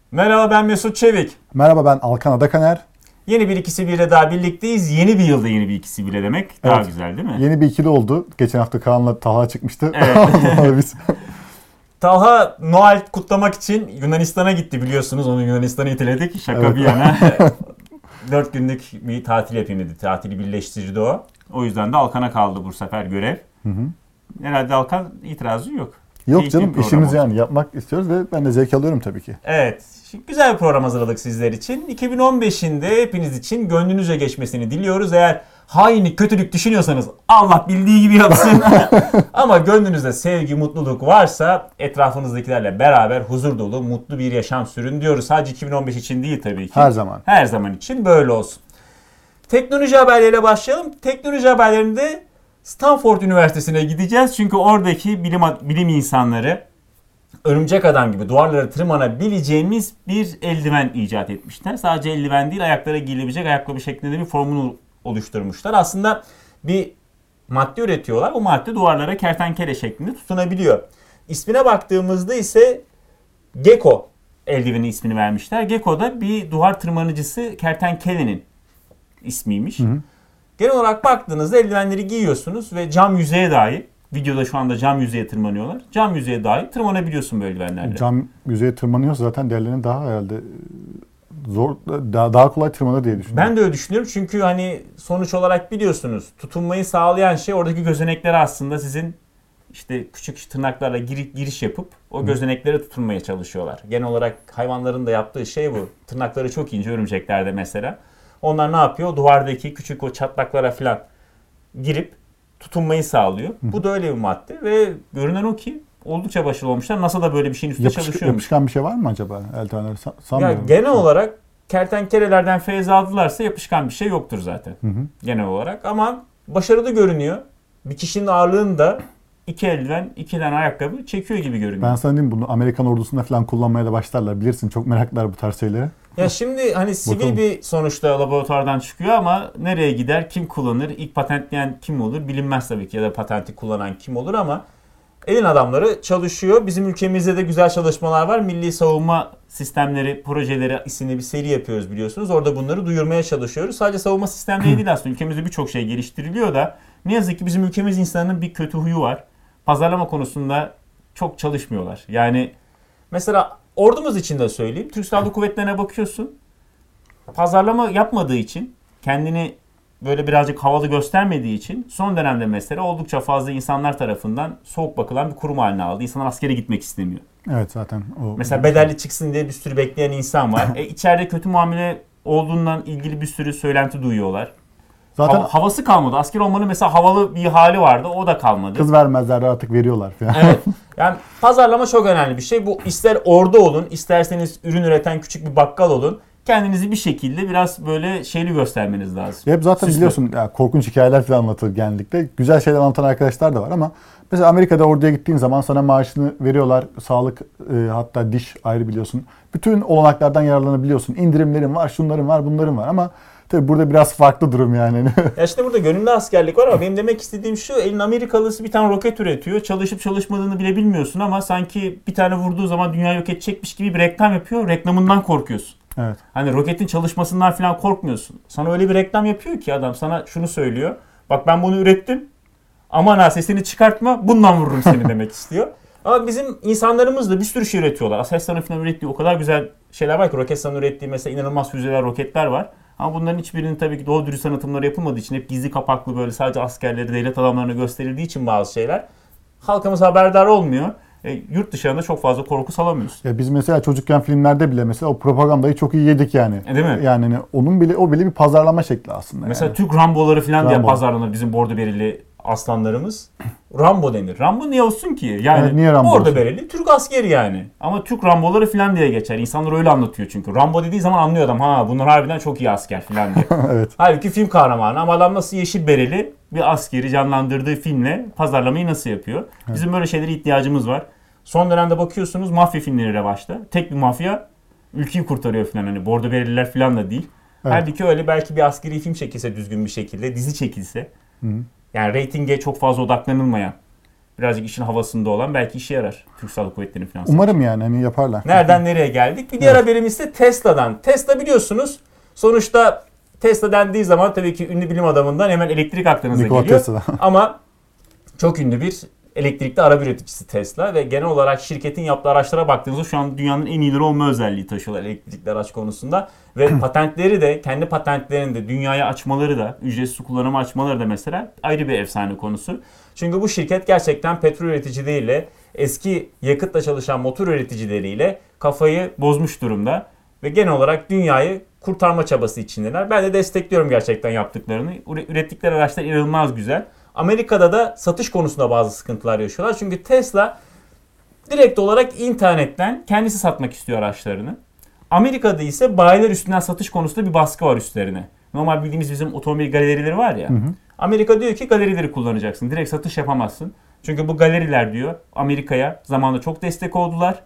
Merhaba, ben Mesut Çevik. Merhaba, ben Alkan Adakaner. Yeni bir ikisi bile daha birlikteyiz. Yeni bir yılda yeni bir ikisi bile demek daha güzel değil mi? Yeni bir ikili oldu. Geçen hafta Kaan'la Talha çıkmıştı. Evet. Talha Noel kutlamak için Yunanistan'a gitti biliyorsunuz. Onu Yunanistan'a itiledik. Şaka bir yana. 4 günlük bir tatil yapayım dedi. Tatili birleştirdi o. O yüzden de Alkan'a kaldı bu sefer görev. Hı. Herhalde Alkan itirazı yok. Yok Keyifli canım, işimiz yani yapmak istiyoruz ve ben de zevk alıyorum tabii ki. Evet. Şimdi güzel bir program hazırladık sizler için. 2015'in de hepiniz için gönlünüzce geçmesini diliyoruz. Eğer hainlik, kötülük düşünüyorsanız Allah bildiği gibi yapsın. Ama gönlünüzde sevgi, mutluluk varsa etrafınızdakilerle beraber huzur dolu, mutlu bir yaşam sürün diyoruz. Sadece 2015 için değil tabii ki. Her zaman. Her zaman için böyle olsun. Teknoloji haberleriyle başlayalım. Teknoloji haberlerinde Stanford Üniversitesi'ne gideceğiz. Çünkü oradaki bilim insanları örümcek adam gibi duvarlara tırmanabileceğimiz bir eldiven icat etmişler. Sadece eldiven değil, ayaklara giyilebilecek ayakkabı şeklinde bir formunu oluşturmuşlar. Aslında bir madde üretiyorlar. O madde duvarlara kertenkele şeklinde tutunabiliyor. İsmine baktığımızda ise Gecko eldiveni ismini vermişler. Gecko da bir duvar tırmanıcısı kertenkelenin ismiymiş. Hı. Genel olarak baktığınızda eldivenleri giyiyorsunuz ve cam yüzeye dahi, videoda şu anda cam yüzeye tırmanıyorlar. Cam yüzeye dahi tırmanabiliyorsun bu eldivenlerle. Cam yüzeye tırmanıyorsa zaten diğerlerine daha herhalde zor, daha kolay tırmanır diye düşünüyorum. Ben de öyle düşünüyorum çünkü hani sonuç olarak biliyorsunuz tutunmayı sağlayan şey oradaki gözenekleri aslında sizin işte küçük tırnaklarla giriş yapıp o gözeneklere tutunmaya çalışıyorlar. Genel olarak hayvanların da yaptığı şey bu. Tırnakları çok ince, örümceklerde mesela. Onlar ne yapıyor? Duvardaki küçük o çatlaklara falan girip tutunmayı sağlıyor. Bu da öyle bir madde ve görünen o ki oldukça başarılı olmuşlar. NASA da böyle bir şeyin üstünde çalışıyormuş. Yapışkan bir şey var mı acaba eldivenler? Sanmıyorum. Genel olarak kertenkelelerden feyiz aldılarsa yapışkan bir şey yoktur zaten. Hı. Genel olarak ama başarılı görünüyor. Bir kişinin ağırlığını da 2 eldiven, 2 tane ayakkabı çekiyor gibi görünüyor. Ben sana diyeyim, bunu Amerikan ordusunda falan kullanmaya da başlarlar. Bilirsin, çok meraklılar bu tarz şeylere. Ya şimdi hani sivil bir sonuçta laboratuvardan çıkıyor ama nereye gider, kim kullanır, ilk patentleyen kim olur bilinmez tabii ki ya da patenti kullanan kim olur ama elin adamları çalışıyor. Bizim ülkemizde de güzel çalışmalar var. Milli Savunma Sistemleri Projeleri isimli bir seri yapıyoruz biliyorsunuz. Orada bunları duyurmaya çalışıyoruz. Sadece savunma sistemleri değil aslında. Ülkemizde birçok şey geliştiriliyor da ne yazık ki bizim ülkemiz insanının bir kötü huyu var. Pazarlama konusunda çok çalışmıyorlar. Yani mesela ordumuz için de söyleyeyim. Türk Silahlı Kuvvetleri'ne bakıyorsun. Pazarlama yapmadığı için, kendini böyle birazcık havalı göstermediği için son dönemde mesela oldukça fazla insanlar tarafından soğuk bakılan bir kurum haline aldı. İnsanlar askere gitmek istemiyor. Evet, zaten o. Mesela bedelli çıksın diye bir sürü bekleyen insan var. İçeride kötü muamele olduğundan ilgili bir sürü söylenti duyuyorlar. Zaten havası kalmadı. Asker olmanın mesela havalı bir hali vardı. O da kalmadı. Kız vermezler, artık veriyorlar falan. Evet. Yani pazarlama çok önemli bir şey. Bu ister ordu olun, isterseniz ürün üreten küçük bir bakkal olun. Kendinizi bir şekilde biraz böyle şeyli göstermeniz lazım. Hep zaten biliyorsun ya, korkunç hikayeler falan anlatır genellikle. Güzel şeyler anlatan arkadaşlar da var ama mesela Amerika'da orduya gittiğin zaman sana maaşını veriyorlar. Sağlık, hatta diş ayrı biliyorsun. Bütün olanaklardan yararlanabiliyorsun. İndirimlerin var, şunların var, bunların var ama tabii burada biraz farklı durum yani. Ya işte burada gönüllü askerlik var ama benim demek istediğim şu, elin Amerikalısı bir tane roket üretiyor. Çalışıp çalışmadığını bile bilmiyorsun ama sanki bir tane vurduğu zaman dünya yok edecekmiş gibi bir reklam yapıyor. Reklamından korkuyorsun. Evet. Hani roketin çalışmasından falan korkmuyorsun. Sana öyle bir reklam yapıyor ki adam sana şunu söylüyor. Bak ben bunu ürettim. Aman ha sesini çıkartma, bundan vururum seni demek istiyor. Ama bizim insanlarımız da bir sürü şey üretiyorlar. Aselsan'ın falan ürettiği o kadar güzel şeyler var ki, Roketsan'ın ürettiği mesela inanılmaz füzeler, roketler var. Ama bunların hiçbirinin tabii ki doğru dürüst tanıtımları yapılmadığı için, hep gizli kapaklı böyle sadece askerleri, devlet adamlarına gösterildiği için bazı şeyler halkımız haberdar olmuyor. Yurt dışında çok fazla korku salamıyoruz. Ya biz mesela çocukken filmlerde bile mesela o propagandayı çok iyi yedik yani. Değil mi? Yani o bile bir pazarlama şekli aslında. Mesela yani. Türk Rambo'ları falan diye pazarlanır bizim bordo bereli aslanlarımız. Rambo denir. Rambo niye olsun ki? Yani evet, niye Rambo bordo bereli Türk askeri yani. Ama Türk Rambo'ları falan diye geçer. İnsanlar öyle anlatıyor çünkü. Rambo dediği zaman anlıyor adam. Ha bunlar harbiden çok iyi asker falan diye. Evet. Halbuki film kahramanı ama adam nasıl yeşil bereli bir askeri canlandırdığı filmle pazarlamayı nasıl yapıyor? Evet. Bizim böyle şeylere ihtiyacımız var. Son dönemde bakıyorsunuz mafya filmleri revaçta. Tek bir mafya ülkeyi kurtarıyor falan, hani bordo bereliler falan da değil. Evet. Halbuki öyle belki bir askeri film çekilse düzgün bir şekilde, dizi çekilse. Hı. Yani reytinge çok fazla odaklanılmayan birazcık işin havasında olan belki işe yarar Türk Silahlı Kuvvetleri'nin falan. Umarım yani hani yaparlar. Nereden nereye geldik? Bir diğer haberimiz ise Tesla'dan. Tesla biliyorsunuz sonuçta Tesla dendiği zaman tabii ki ünlü bilim adamından hemen elektrik aklınıza Nikola geliyor. Tesla. Ama çok ünlü bir elektrikli araba üreticisi Tesla ve genel olarak şirketin yaptığı araçlara baktığınızda şu an dünyanın en iyileri olma özelliği taşıyorlar elektrikli araç konusunda. Ve patentleri de, kendi patentlerini de dünyaya açmaları da, ücretsiz kullanımı açmaları da mesela ayrı bir efsane konusu. Çünkü bu şirket gerçekten petrol üreticileriyle, eski yakıtla çalışan motor üreticileriyle kafayı bozmuş durumda. Ve genel olarak dünyayı kurtarma çabası içindeler. Ben de destekliyorum gerçekten yaptıklarını. Ürettikleri araçlar inanılmaz güzel. Amerika'da da satış konusunda bazı sıkıntılar yaşıyorlar. Çünkü Tesla direkt olarak internetten kendisi satmak istiyor araçlarını. Amerika'da ise bayiler üstünden satış konusunda bir baskı var üstlerine. Normal bildiğimiz bizim otomobil galerileri var ya. Hı hı. Amerika diyor ki galerileri kullanacaksın. Direkt satış yapamazsın. Çünkü bu galeriler diyor Amerika'ya zamanında çok destek oldular.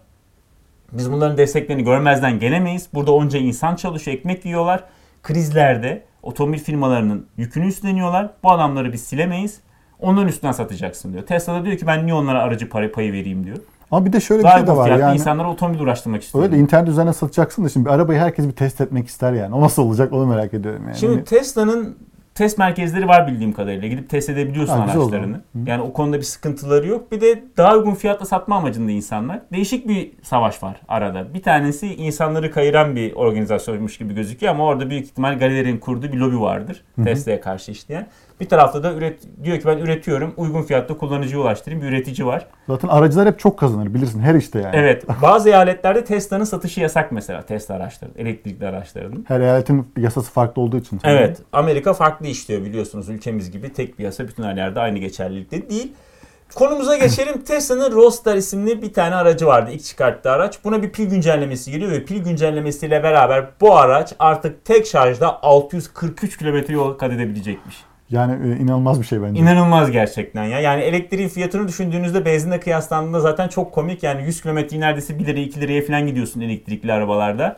Biz bunların desteklerini görmezden gelemeyiz. Burada onca insan çalışıyor, ekmek yiyorlar. Krizlerde otomobil firmalarının yükünü üstleniyorlar. Bu adamları biz silemeyiz. Onların üstünden satacaksın diyor. Tesla da diyor ki ben niye onlara aracı payı vereyim diyor. Ama bir de şöyle bir şey de var yani. İnsanlara otomobil uğraştırmak istiyor. Öyle de internet üzerine satacaksın da şimdi bir arabayı herkes bir test etmek ister yani. O nasıl olacak onu merak ediyorum yani. Şimdi Tesla'nın test merkezleri var bildiğim kadarıyla. Gidip test edebiliyorsun araçlarını. Yani o konuda bir sıkıntıları yok. Bir de daha uygun fiyatla satma amacında insanlar. Değişik bir savaş var arada. Bir tanesi insanları kayıran bir organizasyonmuş gibi gözüküyor ama orada büyük ihtimal galerilerin kurduğu bir lobi vardır. Tesla'ya karşı işleyen. Bir tarafta da diyor ki ben üretiyorum, uygun fiyatta kullanıcıya ulaştırayım bir üretici var. Zaten aracılar hep çok kazanır bilirsin her işte yani. Evet. Bazı eyaletlerde Tesla'nın satışı yasak mesela. Tesla araçları, elektrikli araçlarının. Her eyaletin yasası farklı olduğu için. Tabii. Evet. Amerika farklı işliyor biliyorsunuz. Ülkemiz gibi tek bir yasa bütün her yerde aynı geçerlilikte değil. Konumuza geçelim. Tesla'nın Roadster isimli bir tane aracı vardı. İlk çıkarttığı araç. Buna bir pil güncellemesi geliyor ve pil güncellemesiyle beraber bu araç artık tek şarjda 643 kilometre yol kat edebilecekmiş. Yani inanılmaz bir şey bence. İnanılmaz gerçekten ya. Yani elektriğin fiyatını düşündüğünüzde benzinle kıyaslandığında zaten çok komik. Yani 100 kilometreyi neredeyse 1 liraya 2 liraya falan gidiyorsun elektrikli arabalarda.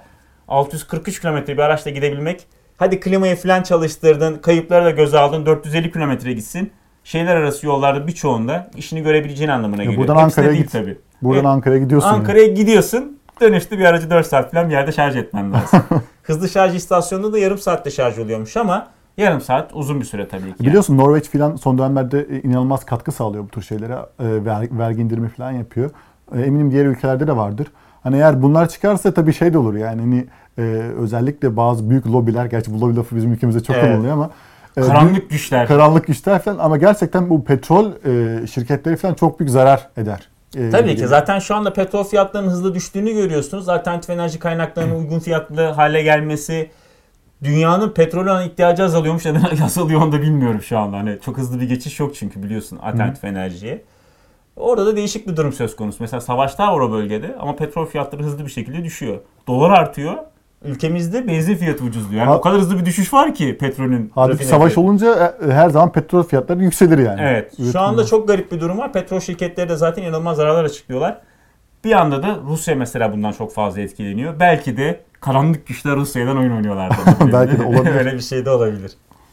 643 kilometre bir araçla gidebilmek. Hadi klimayı falan çalıştırdın, kayıpları da göze aldın, 450 kilometre gitsin. Şehirler arası yollarda birçoğunda işini görebileceğin anlamına geliyor. Buradan Ankara'ya git. Tabii. Buradan Ankara'ya gidiyorsun. Ankara'ya gidiyorsun. Dönüşte bir aracı 4 saat falan bir yerde şarj etmen lazım. Hızlı şarj istasyonunda da yarım saatte şarj oluyormuş ama yarım saat uzun bir süre tabii ki. Biliyorsun Norveç falan son dönemlerde inanılmaz katkı sağlıyor bu tür şeylere. Vergi indirimi falan yapıyor. Eminim diğer ülkelerde de vardır. Hani eğer bunlar çıkarsa tabii şey de olur yani hani özellikle bazı büyük lobiler, gerçi bu lobi lafı bizim ülkemizde çok kullanılıyor ama karanlık güçler. Karanlık güçler falan ama gerçekten bu petrol şirketleri falan çok büyük zarar eder. Tabii ki zaten şu anda petrol fiyatlarının hızlı düştüğünü görüyorsunuz. Alternatif enerji kaynaklarının uygun fiyatlı hale gelmesi, dünyanın petrole olan ihtiyacı azalıyormuş. Neden azalıyor onu da bilmiyorum şu anda. Hani çok hızlı bir geçiş yok çünkü biliyorsun alternatif enerjiye. Orada da değişik bir durum söz konusu. Mesela savaşlar var o bölgede ama petrol fiyatları hızlı bir şekilde düşüyor. Dolar artıyor. Ülkemizde benzin fiyatı ucuzluyor. Yani o kadar hızlı bir düşüş var ki petrolün. Halbuki savaş olunca her zaman petrol fiyatları yükselir yani. Evet. Şu anda çok garip bir durum var. Petrol şirketleri de zaten inanılmaz zararlar açıklıyorlar. Bir anda da Rusya mesela bundan çok fazla etkileniyor. Belki de karanlık güçler Rusya'dan oyun oynuyorlar. Belki de olabilir. Öyle bir şey de olabilir.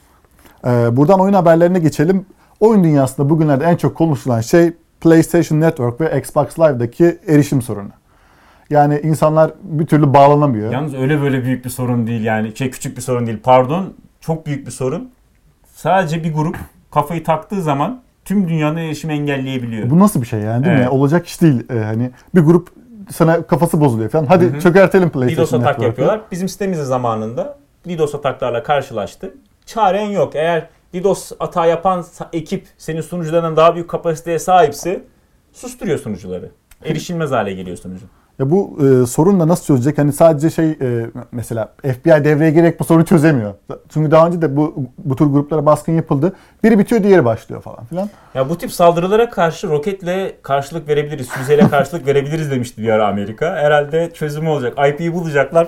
Buradan oyun haberlerine geçelim. Oyun dünyasında bugünlerde en çok konuşulan şey PlayStation Network ve Xbox Live'daki erişim sorunu. Yani insanlar bir türlü bağlanamıyor. Yalnız öyle böyle büyük bir sorun değil yani. Küçük bir sorun değil. Pardon. Çok büyük bir sorun. Sadece bir grup kafayı taktığı zaman tüm dünyanın erişimi engelleyebiliyor. Bu nasıl bir şey yani değil mi? Olacak iş değil. Hani bir grup sana kafası bozuluyor falan. Hadi çökertelim PlayStation DDoS atak yapıyorlar. Bizim sitemizde zamanında DDoS ataklarla karşılaştı. Çaren yok. Eğer DDoS atağı yapan ekip senin sunucularından daha büyük kapasiteye sahipse susturuyor sunucuları. Erişilmez hale geliyor sunucu. Ya bu sorunla nasıl çözecek? Hani sadece mesela FBI devreye girerek bu sorunu çözemiyor. Çünkü daha önce de bu tür gruplara baskın yapıldı. Biri bitiyor, diğeri başlıyor falan filan. Ya bu tip saldırılara karşı roketle karşılık verebiliriz, füzeyle karşılık verebiliriz demişti bir ara Amerika. Herhalde çözümü olacak. IP'yi bulacaklar.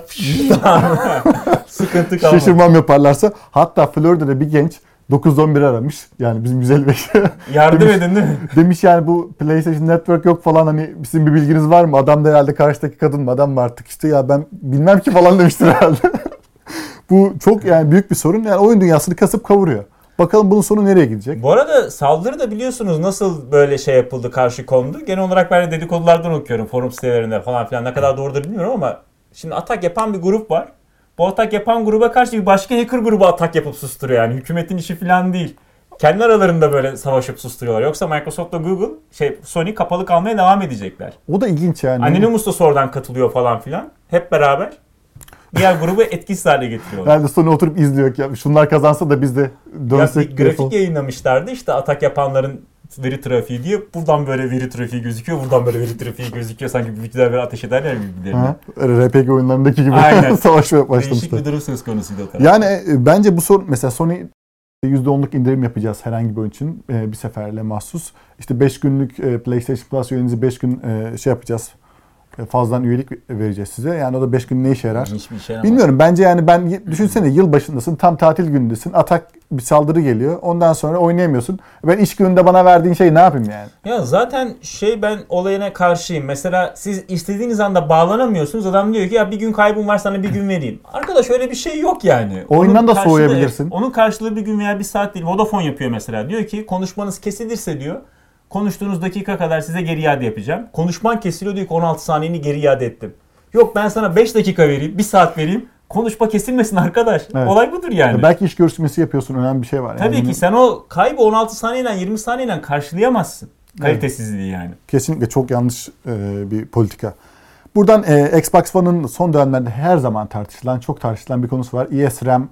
Sıkıntı kalmadı. Şaşırmam yaparlarsa. Hatta Florida'da bir genç 911 aramış. Yani bizim 155. Yardım demiş, edin değil mi? Demiş yani bu PlayStation Network yok falan hani sizin bir bilginiz var mı? Adam da herhalde karşıdaki kadın mı? Adam mı artık işte ya ben bilmem ki falan demiştir herhalde. Bu çok yani büyük bir sorun. Yani oyun dünyasını kasıp kavuruyor. Bakalım bunun sonu nereye gidecek? Bu arada saldırı da biliyorsunuz nasıl böyle şey yapıldı, karşı kondu. Genel olarak ben de dedikodulardan okuyorum forum sitelerinde falan filan. Ne kadar doğrudur bilmiyorum ama şimdi atak yapan bir grup var. Bu atak yapan gruba karşı bir başka hacker grubu atak yapıp susturuyor. Yani hükümetin işi falan değil. Kendi aralarında böyle savaşıp susturuyorlar. Yoksa Microsoft'la Google, Sony kapalı kalmaya devam edecekler. O da ilginç yani. Anonymous da sonradan katılıyor falan filan. Hep beraber diğer grubu etkisiz hale getiriyorlar. Yani Sony oturup izliyor ki şunlar kazansa da biz de dönsek. Bir grafik yayınlamışlardı işte atak yapanların veri trafiği diye. Buradan böyle veri trafiği gözüküyor. Buradan böyle veri trafiği gözüküyor. Sanki büyükler böyle ateş ederler birbirlerine. RPG oyunlarındaki gibi savaşmaya başlamışlar. Değişik bir durum söz konusuydu o tarafta. Yani bence bu sorun mesela Sony %10'luk indirim yapacağız herhangi bir oyun için bir seferle mahsus. İşte 5 günlük PlayStation Plus üyenizi 5 gün şey yapacağız. Fazladan üyelik vereceğiz size. Yani o da 5 gün ne işe yarar? Hiçbir işe yaramaz. Bilmiyorum. Bence yani ben düşünsene yıl başındasın. Tam tatil günündesin. Atak bir saldırı geliyor. Ondan sonra oynayamıyorsun. Ben iş gününde bana verdiğin şeyi ne yapayım yani? Ya zaten ben olayına karşıyım. Mesela siz istediğiniz anda bağlanamıyorsunuz. Adam diyor ki ya bir gün kaybım var sana bir gün vereyim. Arkadaş öyle bir şey yok yani. Oyundan da soğuyabilirsin. Onun karşılığı bir gün veya bir saat değil. Vodafone yapıyor mesela. Diyor ki konuşmanız kesilirse diyor. Konuştuğunuz dakika kadar size geri iade yapacağım. Konuşman kesiliyor diyor ki 16 saniyeni geri iade ettim. Yok ben sana 5 dakika vereyim, 1 saat vereyim. Konuşma kesilmesin arkadaş. Evet. Olay budur yani. Belki iş görüşmesi yapıyorsun, önemli bir şey var. Tabii ki sen o kaybı 16 saniyeyle 20 saniyeyle karşılayamazsın. Kalitesizliği yani. Kesinlikle çok yanlış bir politika. Buradan Xbox One'ın son dönemlerde her zaman çok tartışılan bir konusu var. ESRAM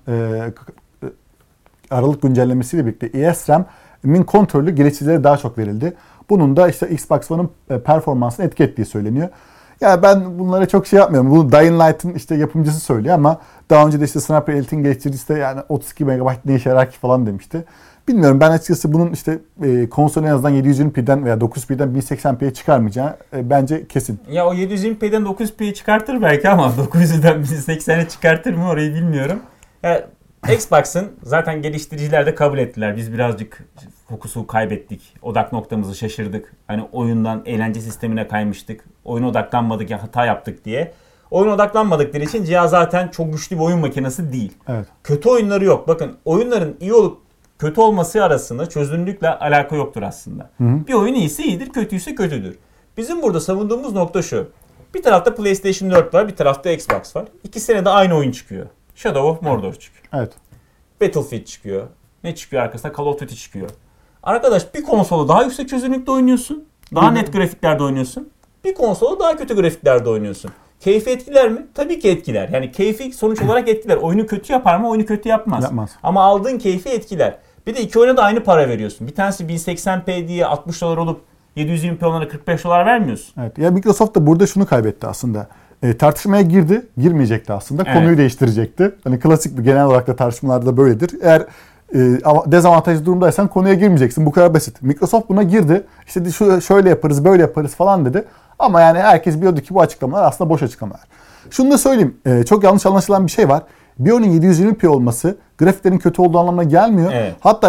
Aralık güncellemesiyle birlikte ESRAM'in kontrolü geliştiricilere daha çok verildi. Bunun da işte Xbox One'ın performansını etki ettiği söyleniyor. Ya ben bunlara çok şey yapmıyorum. Bunu Dying Light'ın işte yapımcısı söylüyor ama daha önce de işte Sniper Elite'in geliştiricisi de yani 32 MB ne işe yarar ki falan demişti. Bilmiyorum, ben açıkçası bunun işte konsolun en azından 720p'den veya 900p'den 1080p'ye çıkarmayacağı bence kesin. Ya o 720p'den 900p'ye çıkartır belki ama 900'den 1080'e çıkartır mı orayı bilmiyorum. Ya, Xbox'ın zaten geliştiriciler de kabul ettiler. Biz birazcık fokusu kaybettik. Odak noktamızı şaşırdık. Hani oyundan eğlence sistemine kaymıştık. Oyuna odaklanmadık ya hata yaptık diye. Oyuna odaklanmadıkları için cihaz zaten çok güçlü bir oyun makinesi değil. Evet. Kötü oyunları yok. Bakın oyunların iyi olup kötü olması arasında çözünürlükle alaka yoktur aslında. Hı. Bir oyun iyisi iyidir, kötüyse kötüdür. Bizim burada savunduğumuz nokta şu. Bir tarafta PlayStation 4 var, bir tarafta Xbox var. İkisine de aynı oyun çıkıyor. Shadow of Mordor çıkıyor. Evet. Battlefield çıkıyor. Ne çıkıyor arkasında? Call of Duty çıkıyor. Arkadaş bir konsola daha yüksek çözünürlükte oynuyorsun. Daha net grafiklerde oynuyorsun. Bir konsola daha kötü grafiklerde oynuyorsun. Keyfi etkiler mi? Tabii ki etkiler. Yani keyfi sonuç olarak etkiler. Oyunu kötü yapar mı? Oyunu kötü yapmaz. Ama aldığın keyfi etkiler. Bir de iki oyuna da aynı para veriyorsun. Bir tanesi 1080p diye $60 olup 720p onlara $45 vermiyorsun. Evet. Ya Microsoft da burada şunu kaybetti aslında. Tartışmaya girmeyecekti aslında. Evet. Konuyu değiştirecekti. Hani klasik bir genel olarak da tartışmalarda böyledir. Eğer dezavantajlı durumdaysan konuya girmeyeceksin. Bu kadar basit. Microsoft buna girdi. İşte şöyle yaparız, böyle yaparız falan dedi. Ama yani herkes biliyordu ki bu açıklamalar aslında boş açıklamalar. Şunu da söyleyeyim. Çok yanlış anlaşılan bir şey var. Bir oyunun 720p olması grafiklerin kötü olduğu anlamına gelmiyor. Evet. Hatta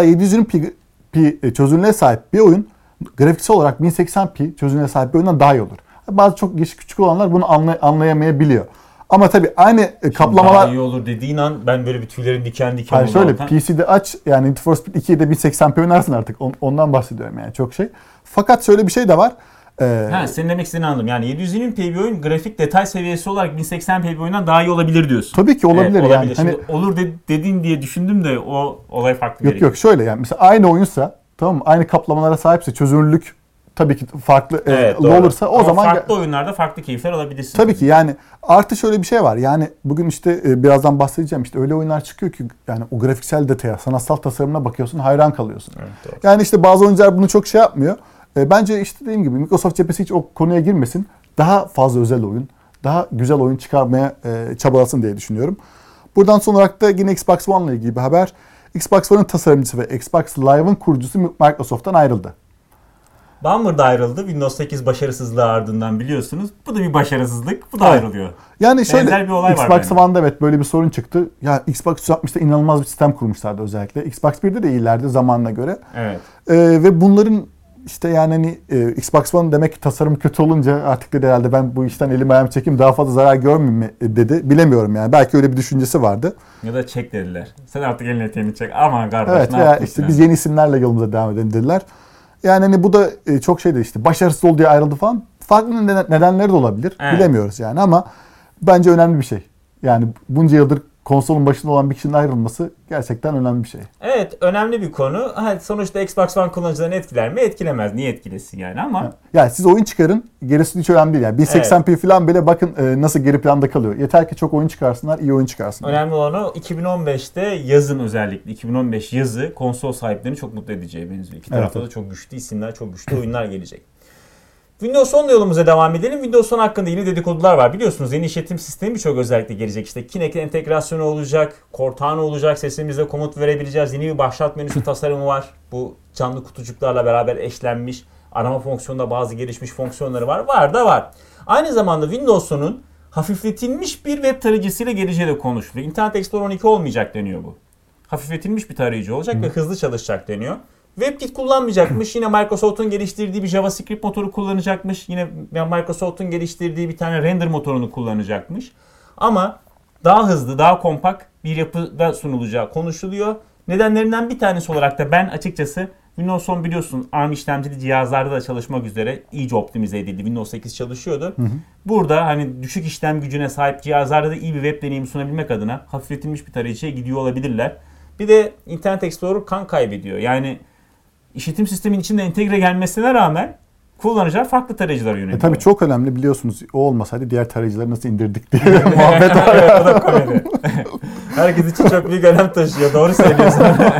720p çözünürlüğe sahip bir oyun grafiksel olarak 1080p çözünürlüğe sahip bir oyundan daha iyi olur. Bazı çok yaşı küçük olanlar bunu anlayamayabiliyor. Ama tabii aynı kaplamalar... Daha iyi olur dediğin an ben böyle bir tüylerim diken diken oldu. Şöyle PC'de aç yani Need for Speed 2'yi de 1080p oynarsın artık. Ondan bahsediyorum yani çok şey. Fakat şöyle bir şey de var. Senin demek istediğini anladım. Yani 720p bir oyun grafik detay seviyesi olarak 1080p bir oyundan daha iyi olabilir diyorsun. Tabii ki olabilir, evet, yani. Şimdi olur dediğin diye düşündüm de o olay farklı. Yok şöyle yani mesela aynı oyunsa tamam mı? Aynı kaplamalara sahipse çözünürlük tabii ki farklı olursa o zaman farklı oyunlarda farklı keyifler alabilirsin. Tabii ki yani artı şöyle bir şey var. Yani bugün işte birazdan bahsedeceğim işte öyle oyunlar çıkıyor ki yani o grafiksel detaya, sanatsal tasarımına bakıyorsun, hayran kalıyorsun. Evet, yani işte bazı oyuncular bunu çok şey yapmıyor. Bence işte dediğim gibi Microsoft cephesi hiç o konuya girmesin. Daha fazla özel oyun, daha güzel oyun çıkarmaya çabalasın diye düşünüyorum. Buradan son olarak da yine Xbox One ile ilgili bir haber. Xbox One'ın tasarımcısı ve Xbox Live'ın kurucusu Microsoft'tan ayrıldı. Bummer da ayrıldı. Windows 8 başarısızlığı ardından biliyorsunuz. Bu da bir başarısızlık. Bu da ayrılıyor. Yani şöyle bir olay Xbox One'da evet böyle bir sorun çıktı. Ya Xbox 360'da inanılmaz bir sistem kurmuşlardı özellikle. Xbox 1'de de iyilerdi zamanına göre. Evet. Ve bunların İşte yani hani Xbox One demek ki tasarım kötü olunca artık dedi herhalde ben bu işten elimi ayağımı çekeyim daha fazla zarar görmeyeyim mi dedi. Bilemiyorum yani. Belki öyle bir düşüncesi vardı. Ya da çek dediler. Sen artık elini eteğini çek. Aman kardeş evet, ne yaptın işte biz yeni isimlerle yolumuza devam edelim dediler. Yani hani bu da çok şeydi işte başarısız oldu diye ayrıldı falan. Farklı nedenleri de olabilir. Evet. Bilemiyoruz yani ama bence önemli bir şey. Yani bunca yıldır konsolun başında olan bir kişinin ayrılması gerçekten önemli bir şey. Evet, önemli bir konu. Sonuçta Xbox One kullanıcılarını etkiler mi? Etkilemez. Niye etkilesin yani ama. Yani siz oyun çıkarın. Gerisi hiç önemli değil. Yani 1080p falan bile bakın nasıl geri planda kalıyor. Yeter ki çok oyun çıkarsınlar, iyi oyun çıkarsınlar. Önemli olan o 2015'te yazın özellikle 2015 yazı konsol sahiplerini çok mutlu edeceği benziyor. İki tarafta da çok güçlü isimler, çok güçlü oyunlar gelecek. Windows 10 yolumuza devam edelim. Windows 10 hakkında yeni dedikodular var. Biliyorsunuz yeni işletim sistemi birçok özellikle gelecek. İşte Kinect entegrasyonu olacak, Cortana olacak, sesimizle komut verebileceğiz. Yeni bir başlat menüsü tasarımı var. Bu canlı kutucuklarla beraber eşlenmiş. Arama fonksiyonunda bazı gelişmiş fonksiyonları var. Var da var. Aynı zamanda Windows 10'un hafifletilmiş bir web tarayıcısıyla geleceği de konuşuluyor. Internet Explorer 12 olmayacak deniyor bu. Hafifletilmiş bir tarayıcı olacak ve hızlı çalışacak deniyor. WebKit kullanmayacakmış. Yine Microsoft'un geliştirdiği bir JavaScript motoru kullanacakmış. Yine Microsoft'un geliştirdiği bir tane render motorunu kullanacakmış. Ama daha hızlı, daha kompakt bir yapıda sunulacağı konuşuluyor. Nedenlerinden bir tanesi olarak da ben açıkçası Windows 10 biliyorsun ARM işlemcili cihazlarda da çalışmak üzere iyice optimize edildi. Windows 8 çalışıyordu. Burada hani düşük işlem gücüne sahip cihazlarda da iyi bir web deneyimi sunabilmek adına hafifletilmiş bir tarayıcıya gidiyor olabilirler. Bir de Internet Explorer kan kaybediyor. Yani İşletim sistemin içinde entegre gelmesine rağmen kullanıcılar farklı tarayıcılara yöneliyor. Tabii çok önemli biliyorsunuz. O olmasaydı diğer tarayıcıları nasıl indirdik diye muhabbet var. Evet, o da komedi. Herkes için çok büyük önem taşıyor. Doğru söylüyorsun.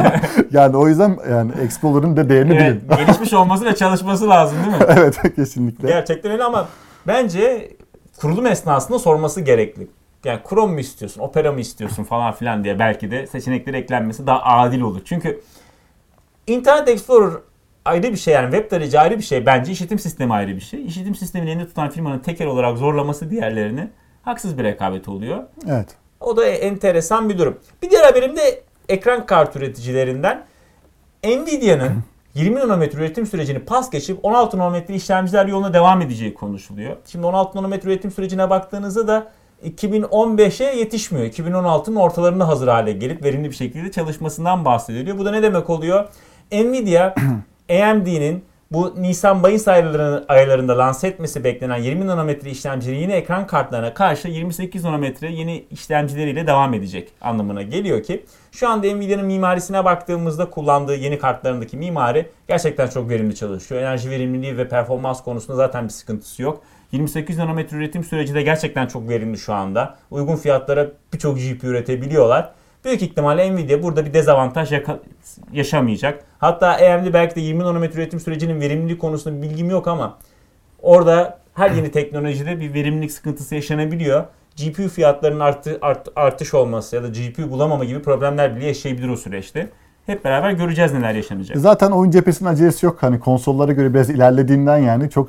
Yani o yüzden yani Explorer'ın da değerini bilin. Gelişmiş olması ve çalışması lazım değil mi? Evet, kesinlikle. Gerçekten öyle ama bence kurulum esnasında sorması gerekli. Yani Chrome mu istiyorsun, Opera mı istiyorsun falan filan diye belki de seçenekleri eklenmesi daha adil olur. Çünkü Internet Explorer ayrı bir şey yani web tarayıcı ayrı bir şey. Bence işletim sistemi ayrı bir şey. İşletim sistemini elinde tutan firmanın tekel olarak zorlaması diğerlerini haksız bir rekabet oluyor. Evet. O da enteresan bir durum. Bir diğer haberim de ekran kart üreticilerinden. Nvidia'nın 20 nanometre üretim sürecini pas geçip 16 nanometre işlemciler yoluna devam edeceği konuşuluyor. Şimdi 16 nanometre üretim sürecine baktığınızda da 2015'e yetişmiyor. 2016'nın ortalarında hazır hale gelip verimli bir şekilde çalışmasından bahsediliyor. Bu da ne demek oluyor? Nvidia, AMD'nin bu Nisan-Mayıs aylarında lanse etmesi beklenen 20 nanometre işlemcileri yeni ekran kartlarına karşı 28 nanometre yeni işlemcileriyle devam edecek anlamına geliyor ki şu anda Nvidia'nın mimarisine baktığımızda kullandığı yeni kartlarındaki mimari gerçekten çok verimli çalışıyor. Enerji verimliliği ve performans konusunda zaten bir sıkıntısı yok. 28 nanometre üretim süreci de gerçekten çok verimli şu anda. Uygun fiyatlara birçok GPU üretebiliyorlar. Büyük ihtimalle Nvidia burada bir dezavantaj yaşamayacak. Hatta AMD belki de 20 nanometre üretim sürecinin verimliliği konusunda bir bilgim yok ama orada her yeni teknolojide bir verimlilik sıkıntısı yaşanabiliyor. GPU fiyatlarının artış olması ya da GPU bulamama gibi problemler bile yaşayabilir o süreçte. Hep beraber göreceğiz neler yaşanacak. Zaten oyun cephesinin acelesi yok. Hani konsollara göre biraz ilerlediğinden yani çok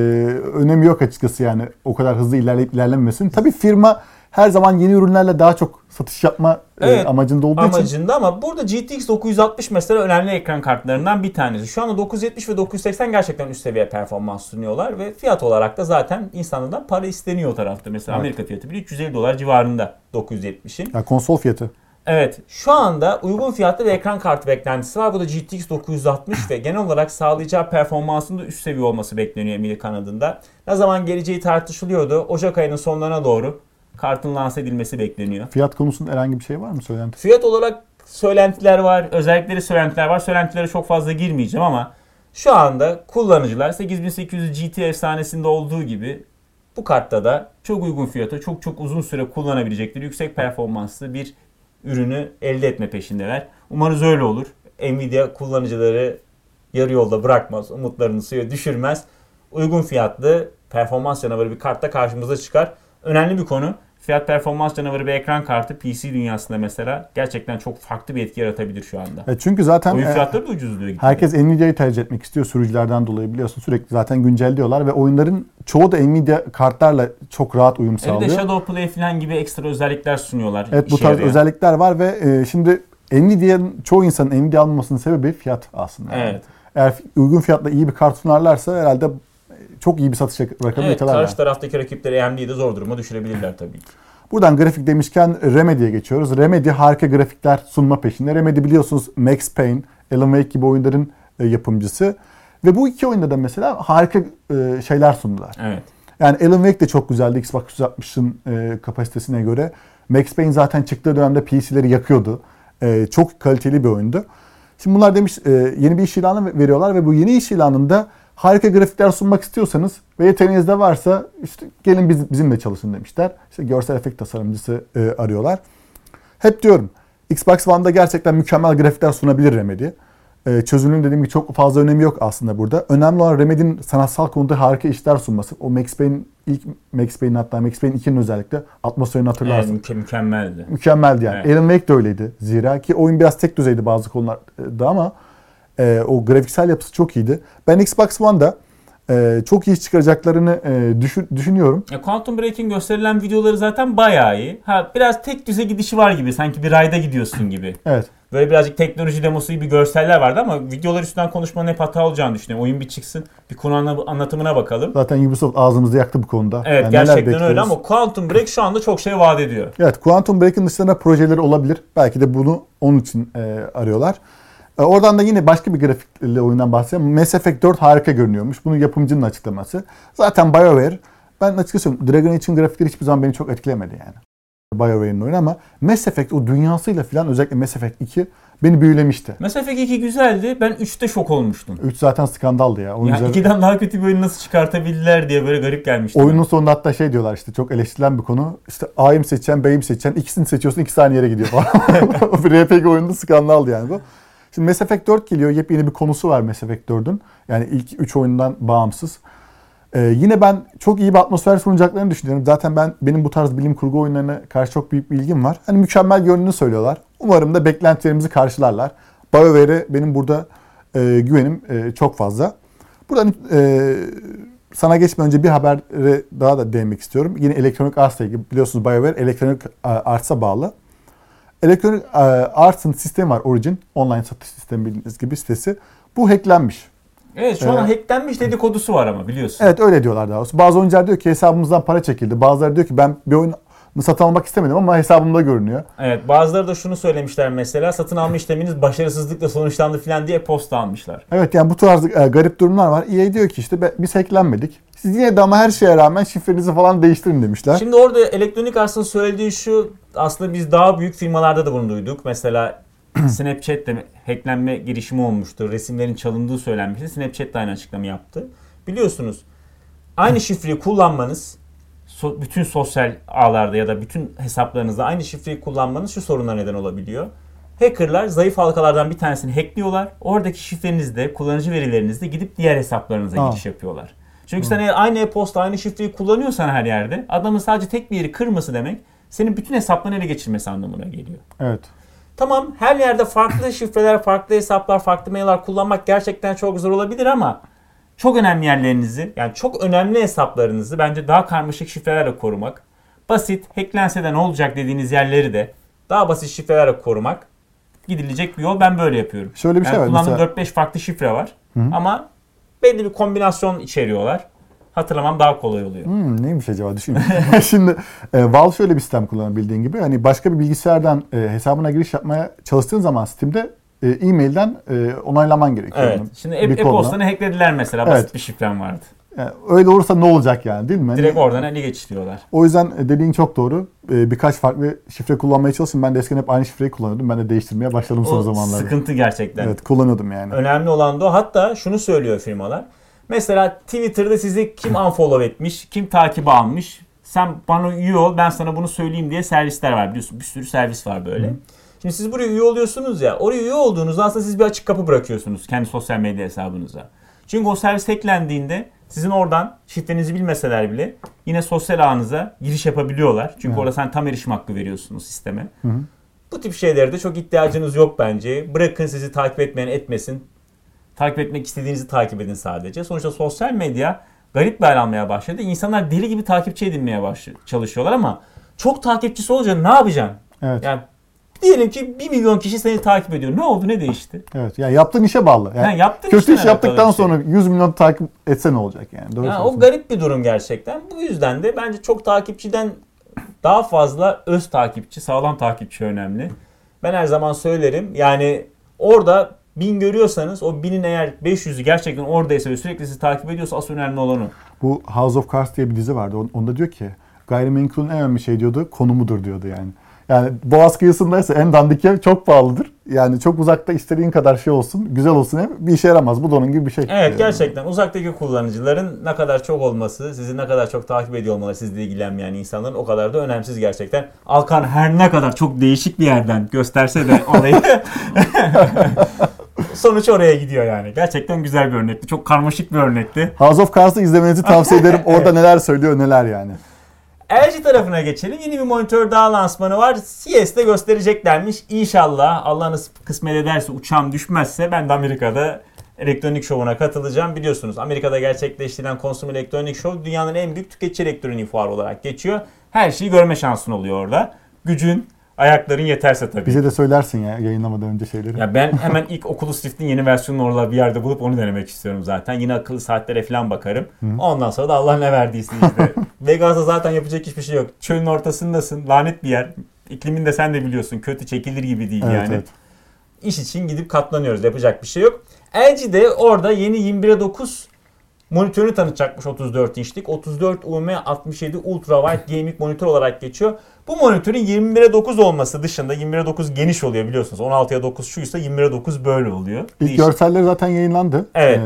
önemi yok açıkçası yani o kadar hızlı ilerleyip ilerlememesinin. Tabii firma her zaman yeni ürünlerle daha çok satış yapma amacında olduğu için. Ama burada GTX 960 mesela önemli ekran kartlarından bir tanesi. Şu anda 970 ve 980 gerçekten üst seviye performans sunuyorlar ve fiyat olarak da zaten insanlardan para isteniyor o tarafta. Mesela Amerika fiyatı bile $350 civarında 970'in. Ya konsol fiyatı. Evet. Şu anda uygun fiyatlı bir ekran kartı beklentisi var. Bu da GTX 960 ve genel olarak sağlayacağı performansın da üst seviye olması bekleniyor Nvidia kanadında. Ne zaman geleceği tartışılıyordu. Ocak ayının sonlarına doğru kartın lanse edilmesi bekleniyor. Fiyat konusunda herhangi bir şey var mı söylenti? Fiyat olarak söylentiler var. Özellikleri söylentiler var. Söylentilere çok fazla girmeyeceğim ama şu anda kullanıcılar 8800 GT efsanesinde olduğu gibi bu kartta da çok uygun fiyata çok uzun süre kullanabilecekleri yüksek performanslı bir ürünü elde etme peşindeler. Umarız öyle olur. Nvidia kullanıcıları yarı yolda bırakmaz. Umutlarını suya düşürmez. Uygun fiyatlı performans canavarı bir kartta karşımıza çıkar. Önemli bir konu. Fiyat performans canavarı bir ekran kartı PC dünyasında mesela gerçekten çok farklı bir etki yaratabilir şu anda. Çünkü zaten oyun fiyatları da ucuzluyor. Herkes Nvidia'yı tercih etmek istiyor sürücülerden dolayı biliyorsun. Sürekli zaten güncelliyorlar ve oyunların çoğu da Nvidia kartlarla çok rahat uyum sağlıyor. Bir de Shadow Play falan gibi ekstra özellikler sunuyorlar. Evet, bu tarz özellikler var ve şimdi çoğu insanın Nvidia almamasının sebebi fiyat aslında. Evet. Eğer uygun fiyatla iyi bir kart sunarlarsa herhalde çok iyi bir satış rakamı yakalarlar. Karşı taraftaki rakipleri AMD'yi de zor duruma düşürebilirler tabii ki. Buradan grafik demişken Remedy'ye geçiyoruz. Remedy harika grafikler sunma peşinde. Remedy biliyorsunuz Max Payne, Alan Wake gibi oyunların yapımcısı. Ve bu iki oyunda da mesela harika şeyler sundular. Evet. Yani Alan Wake de çok güzeldi Xbox 360'ın kapasitesine göre. Max Payne zaten çıktığı dönemde PC'leri yakıyordu. Çok kaliteli bir oyundu. Şimdi bunlar demiş yeni bir iş ilanı veriyorlar ve bu yeni iş ilanında harika grafikler sunmak istiyorsanız ve yeteneğiniz de varsa işte gelin bizimle çalışın demişler. İşte görsel efekt tasarımcısı arıyorlar. Hep diyorum Xbox One'da gerçekten mükemmel grafikler sunabilir Remedy. Çözünürlüğün dediğim gibi çok fazla önemi yok aslında burada. Önemli olan Remedy'nin sanatsal konuda harika işler sunması. O Max Payne'in ilk Max Payne'in hatta Max Payne 2'nin özellikle atmosferini hatırlarsın. Evet, mükemmeldi. Mükemmeldi yani. Evet. Alan Wake de öyleydi zira ki oyun biraz tek düzeydi bazı konularda ama o grafiksel yapısı çok iyiydi. Ben Xbox One'da çok iyi iş çıkaracaklarını düşünüyorum. Quantum Break'in gösterilen videoları zaten bayağı iyi. Biraz tek düze gidişi var gibi. Sanki bir rayda gidiyorsun gibi. Evet. Böyle birazcık teknoloji demosu gibi görseller vardı ama videolar üstünden konuşmanın hep hata olacağını düşünüyorum. Oyun bir çıksın, bir konu anlatımına bakalım. Zaten Ubisoft ağzımızı yaktı bu konuda. Evet, yani gerçekten öyle ama Quantum Break şu anda çok şey vaat ediyor. Evet, Quantum Break'in dışında projeleri olabilir. Belki de bunu onun için arıyorlar. Oradan da yine başka bir grafikle oyundan bahsedeyim. Mass Effect 4 harika görünüyormuş. Bunun yapımcının açıklaması. Zaten BioWare, ben açıkçası söyleyeyim, Dragon Age'in grafikleri hiçbir zaman beni çok etkilemedi yani. BioWare'in oyunu ama Mass Effect o dünyasıyla falan özellikle Mass Effect 2 beni büyülemişti. Mass Effect 2 güzeldi. Ben 3'te şok olmuştum. 3 zaten skandaldı ya. Ya 2'den daha kötü bir oyun nasıl çıkartabildiler diye böyle garip gelmişti. Oyunun sonunda hatta şey diyorlar işte çok eleştirilen bir konu. İşte A'yı mı seçeceksin, B'yi mi seçeceksin? İkisini seçiyorsun, ikisi aynı yere gidiyor falan. Bir RPG oyununda skandaldı yani bu. Şimdi Mass Effect 4 geliyor. Yepyeni bir konusu var Mass Effect 4'ün. Yani ilk 3 oyundan bağımsız. Yine ben çok iyi bir atmosfer sunacaklarını düşünüyorum. Zaten benim bu tarz bilim kurgu oyunlarına karşı çok büyük bir ilgim var. Hani mükemmel göründüğünü söylüyorlar. Umarım da beklentilerimizi karşılarlar. BioWare'e benim burada güvenim çok fazla. Buradan sana geçmeden önce bir habere daha da değinmek istiyorum. Yine Electronic Arts'la ilgili. Biliyorsunuz BioWare Electronic Arts'a bağlı. Electronic Arts'ın sistemi var Origin. Online satış sistemi bildiğiniz gibi sitesi. Bu hacklenmiş. Evet şu an hacklenmiş dedikodusu var ama biliyorsun. Evet öyle diyorlar daha doğrusu. Bazı oyuncular diyor ki hesabımızdan para çekildi. Bazıları diyor ki ben bir oyunu satın almak istemedim ama hesabımda görünüyor. Evet bazıları da şunu söylemişler mesela satın alma işleminiz başarısızlıkla sonuçlandı falan diye posta almışlar. Evet yani bu tarz garip durumlar var. EA diyor ki işte biz hacklenmedik. Siz yine de ama her şeye rağmen şifrenizi falan değiştirin demişler. Şimdi orada Electronic Arts'ın söylediği şu aslında biz daha büyük firmalarda da bunu duyduk. Mesela Snapchat'te hacklenme girişimi olmuştu. Resimlerin çalındığı söylenmişti. Snapchat de aynı açıklama yaptı. Biliyorsunuz aynı şifreyi kullanmanız bütün sosyal ağlarda ya da bütün hesaplarınızda aynı şifreyi kullanmanız şu sorunlara neden olabiliyor. Hackerlar zayıf halkalardan bir tanesini hackliyorlar. Oradaki şifrenizde, kullanıcı verilerinizde gidip diğer hesaplarınıza giriş yapıyorlar. Çünkü sen eğer aynı e-posta, aynı şifreyi kullanıyorsan her yerde adamın sadece tek bir yeri kırması demek senin bütün hesaplarını ele geçirmesi anlamına geliyor. Evet. Tamam her yerde farklı şifreler, farklı hesaplar, farklı mailler kullanmak gerçekten çok zor olabilir ama çok önemli yerlerinizi yani çok önemli hesaplarınızı bence daha karmaşık şifrelerle korumak, basit hacklense de ne olacak dediğiniz yerleri de daha basit şifrelerle korumak gidilecek bir yol. Ben böyle yapıyorum. Şöyle bir şey var. Kullandığım 4-5 farklı şifre var ama belli bir kombinasyon içeriyorlar. Hatırlamam daha kolay oluyor. Neymiş acaba düşünün. Şimdi Valve şöyle bir sistem kullanıyor bildiğin gibi. Hani başka bir bilgisayardan hesabına giriş yapmaya çalıştığın zaman Steam'de e-mail'den onaylaman gerekiyor. Evet. Şimdi e-postanı hacklediler mesela. Basit bir şifrem vardı. Yani öyle olursa ne olacak yani değil mi? Direkt oradan ele geçiriyorlar. O yüzden dediğin çok doğru. Birkaç farklı şifre kullanmaya çalıştım. Ben de eskiden hep aynı şifreyi kullanıyordum. Ben de değiştirmeye başladım son zamanlarda. Sıkıntı gerçekten. Evet kullanıyordum yani. Önemli olan da o. Hatta şunu söylüyor firmalar. Mesela Twitter'da sizi kim unfollow etmiş, kim takip almış. Sen bana üye ol, ben sana bunu söyleyeyim diye servisler var. Biliyorsun bir sürü servis var böyle. Şimdi siz buraya üye oluyorsunuz ya. Oraya üye olduğunuzda aslında siz bir açık kapı bırakıyorsunuz kendi sosyal medya hesabınıza. Çünkü o servis hacklendiğinde sizin oradan şifrenizi bilmeseler bile yine sosyal ağınıza giriş yapabiliyorlar. Çünkü orada sen tam erişim hakkı veriyorsun o sisteme. Bu tip şeylere de çok ihtiyacınız yok bence. Bırakın sizi takip etmeyen etmesin. Takip etmek istediğinizi takip edin sadece. Sonuçta sosyal medya garip bir hal almaya başladı. İnsanlar deli gibi takipçi edinmeye çalışıyorlar ama çok takipçisi olunca ne yapacaksın? Evet. Yani Diyelim ki 1 milyon kişi seni takip ediyor. Ne oldu? Ne değişti? Evet. Yani yaptığın işe bağlı. Yani kötü iş yaptıktan sonra 100 milyon takip etse ne olacak yani? Doğru o garip bir durum gerçekten. Bu yüzden de bence çok takipçiden daha fazla öz takipçi, sağlam takipçi önemli. Ben her zaman söylerim. Yani orada 1000 görüyorsanız o 1000'in eğer 500'ü gerçekten oradaysa ve sürekli sizi takip ediyorsa asıl önemli olan o. Bu House of Cards diye bir dizi vardı. Onda diyor ki gayrimenkulün en önemli şey diyordu konumudur diyordu yani. Yani Boğaz kıyısındaysa en dandik ev çok pahalıdır. Yani çok uzakta istediğin kadar şey olsun, güzel olsun ev bir işe yaramaz. Bu da onun gibi bir şey. Evet, gerçekten uzaktaki kullanıcıların ne kadar çok olması, sizi ne kadar çok takip ediyor olmaları, sizle ilgilenmeyen insanların o kadar da önemsiz gerçekten. Alkan her ne kadar çok değişik bir yerden gösterse de olayı sonuç oraya gidiyor yani. Gerçekten güzel bir örnekti. Çok karmaşık bir örnekti. House of Cards'ı izlemenizi tavsiye ederim. Orada neler söylüyor neler yani. LG tarafına geçelim. Yeni bir monitör daha lansmanı var. CES'te göstereceklermiş. İnşallah Allah kısmet ederse, uçağım düşmezse ben de Amerika'da elektronik şovuna katılacağım. Biliyorsunuz Amerika'da gerçekleştirilen Consumer Electronics Show dünyanın en büyük tüketici elektronik fuarı olarak geçiyor. Her şeyi görme şansın oluyor orada. Gücün, ayakların yeterse tabii. Bize de söylersin ya yayınlamadan önce şeyleri. Ya ben hemen ilk Oculus Rift'in yeni versiyonunu orada bir yerde bulup onu denemek istiyorum zaten. Yine akıllı saatlere falan bakarım. Hı. Ondan sonra da Allah ne verdiyse işte. Vegas'ta zaten yapacak hiçbir şey yok. Çölün ortasındasın. Lanet bir yer. İklimini de sen de biliyorsun. Kötü, çekilir gibi değil yani. Evet. İş için gidip katlanıyoruz. Yapacak bir şey yok. LG de orada yeni 21'e 9 monitörünü tanıtacakmış, 34 inçlik. 34 UM 67 Ultra Wide Gaming monitör olarak geçiyor. Bu monitörün 21'e 9 olması dışında 21'e 9 geniş oluyor biliyorsunuz. 16'ya 9 şuysa 21'e 9 böyle oluyor. İlk görselleri zaten yayınlandı. Evet.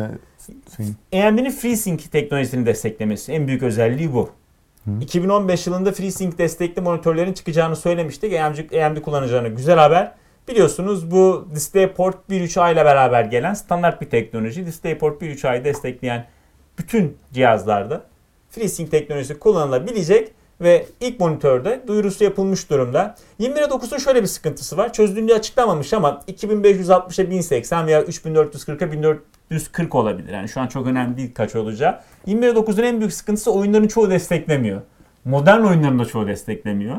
AMD'nin FreeSync teknolojisini desteklemesi en büyük özelliği bu. 2015 yılında FreeSync destekli monitörlerin çıkacağını söylemiştik. AMD kullanıcılarına güzel haber. Biliyorsunuz bu DisplayPort 1.3a ile beraber gelen standart bir teknoloji. DisplayPort 1.3a'yı destekleyen bütün cihazlarda FreeSync teknolojisi kullanılabilecek ve ilk monitörde duyurusu yapılmış durumda. 21'e 9'un şöyle bir sıkıntısı var. Çözünürlüğü açıklamamış ama 2560'a 1080 veya 3440'a 1440 olabilir. Yani şu an çok önemli değil kaç olacağı. 21'e 9'un en büyük sıkıntısı oyunların çoğu desteklemiyor. Modern oyunların da çoğu desteklemiyor.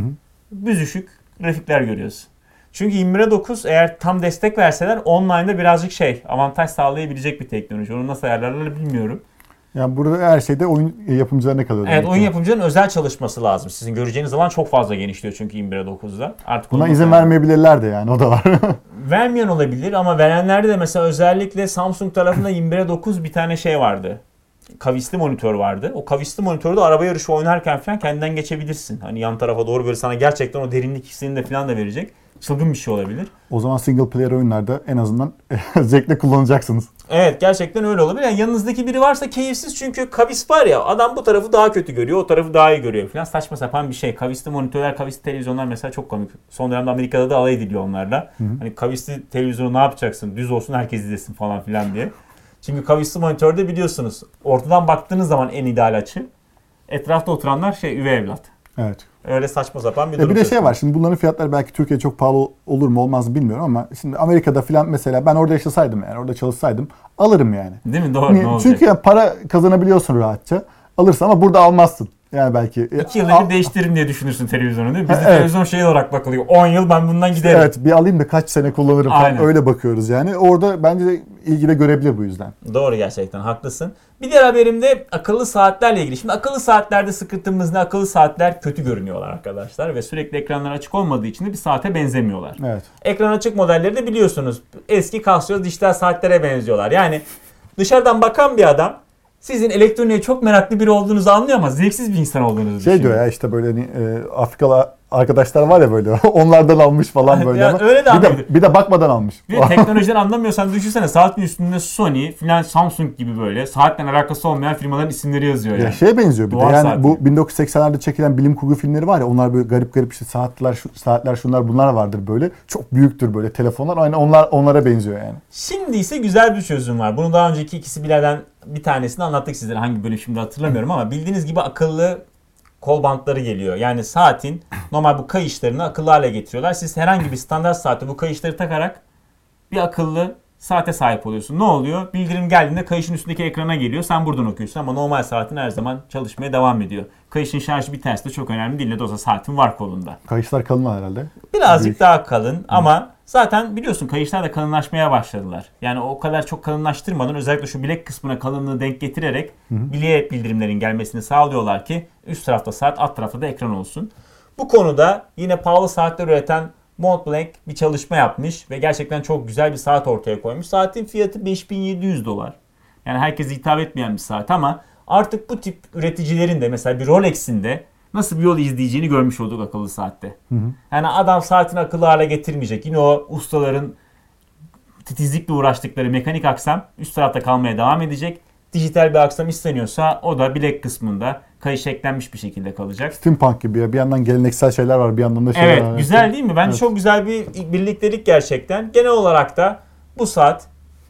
Büzüşük grafikler görüyorsun. Çünkü 21'e 9 eğer tam destek verseler online'da birazcık avantaj sağlayabilecek bir teknoloji. Onu nasıl ayarlarlar bilmiyorum. Yani burada her şeyde oyun yapımcılarına kalıyor. Evet, oyun yapımcılarının özel çalışması lazım. Sizin göreceğiniz alan çok fazla genişliyor çünkü 21'e 9'da. Artık buna izin vermeyebilirler de yani o da var. Vermeyen olabilir ama verenlerde de mesela özellikle Samsung tarafında 21'e 9 bir tane vardı. Kavisli monitör vardı. O kavisli monitörde araba yarışı oynarken falan kendinden geçebilirsin. Hani yan tarafa doğru böyle sana gerçekten o derinlik hissini de falan da verecek. Çılgın bir şey olabilir. O zaman single player oyunlarda en azından zevkle kullanacaksınız. Evet, gerçekten öyle olabilir. Yani yanınızdaki biri varsa keyifsiz çünkü kavis var ya, adam bu tarafı daha kötü görüyor, o tarafı daha iyi görüyor falan. Saçma sapan bir şey. Kavisli monitörler, kavisli televizyonlar mesela çok komik. Son dönemde Amerika'da da alay ediliyor onlarla. Hani kavisli televizyonu ne yapacaksın? Düz olsun herkes izlesin falan filan diye. Çünkü kavisli monitörde biliyorsunuz ortadan baktığınız zaman en ideal açı. Etrafta oturanlar üvey evlat. Evet. Öyle saçma sapan bir durum. Bir de var. Şimdi bunların fiyatları belki Türkiye'de çok pahalı olur mu olmaz mı bilmiyorum ama şimdi Amerika'da falan mesela ben orada yaşasaydım yani orada çalışsaydım alırım yani. Değil mi? Doğru. Ne Çünkü yani para kazanabiliyorsun rahatça. Alırsın ama burada almazsın. Yani belki 2 yılda bir değiştiririm diye düşünürsün televizyonu değil mi? Bizde televizyon olarak bakılıyor. 10 yıl ben bundan giderim. Evet, bir alayım da kaç sene kullanırım falan öyle bakıyoruz yani. Orada bence de ilgi de görebilir bu yüzden. Doğru, gerçekten haklısın. Bir diğer haberim de akıllı saatlerle ilgili. Şimdi akıllı saatlerde sıkıntımız ne? Akıllı saatler kötü görünüyorlar arkadaşlar ve sürekli ekranlar açık olmadığı için de bir saate benzemiyorlar. Evet. Ekran açık modelleri de biliyorsunuz eski Casio dijital saatlere benziyorlar. Yani dışarıdan bakan bir adam sizin elektroniğe çok meraklı biri olduğunuzu anlıyor ama zevksiz bir insan olduğunuzu düşünüyor. Diyor ya işte böyle hani Afrikalı arkadaşlar var ya böyle onlardan almış falan böyle ya ama öyle de bir de bakmadan almış. Bir teknolojiden anlamıyorsan düşünsene saatin üstünde Sony filan Samsung gibi böyle saatle alakası olmayan firmaların isimleri yazıyor yani. Ya benziyor bir Duvar de yani saati. bu 1980'lerde çekilen bilim kurgu filmleri var ya onlar böyle garip işte saatler şunlar bunlar vardır böyle. Çok büyüktür böyle telefonlar aynı onlara benziyor yani. Şimdi ise güzel bir çözüm var. Bunu daha önceki ikisi bilerden bir tanesini anlattık sizlere. Hangi bölüm şimdi hatırlamıyorum ama bildiğiniz gibi akıllı kol bantları geliyor. Yani saatin normal bu kayışlarını akıllı hale getiriyorlar. Siz herhangi bir standart saatte bu kayışları takarak bir akıllı saate sahip oluyorsun. Ne oluyor? Bildirim geldiğinde kayışın üstündeki ekrana geliyor. Sen buradan okuyorsun ama normal saatin her zaman çalışmaya devam ediyor. Kayışın şarjı biterse de çok önemli değil. Ne de olsa saatin var kolunda. Kayışlar kalın herhalde. Birazcık büyük. Daha kalın ama zaten biliyorsun kayışlar da kalınlaşmaya başladılar. Yani o kadar çok kalınlaştırmadan özellikle şu bilek kısmına kalınlığı denk getirerek bileğe bildirimlerin gelmesini sağlıyorlar ki üst tarafta saat, alt tarafta da ekran olsun. Bu konuda yine pahalı saatler üreten Montblanc bir çalışma yapmış ve gerçekten çok güzel bir saat ortaya koymuş. Saatin fiyatı $5.700. Yani herkese hitap etmeyen bir saat ama artık bu tip üreticilerin de mesela bir Rolex'in de nasıl bir yol izleyeceğini görmüş olduk akıllı saatte. Yani adam saatini akıllı hale getirmeyecek. Yine o ustaların titizlikle uğraştıkları mekanik aksam üst tarafta kalmaya devam edecek. Dijital bir aksam isteniyorsa o da bilek kısmında kayış eklenmiş bir şekilde kalacak. Steampunk gibi ya. Bir yandan geleneksel şeyler var, bir yandan da şeyler evet, var. Evet, güzel değil mi? Bence çok güzel bir birliktelik gerçekten. Genel olarak da bu saat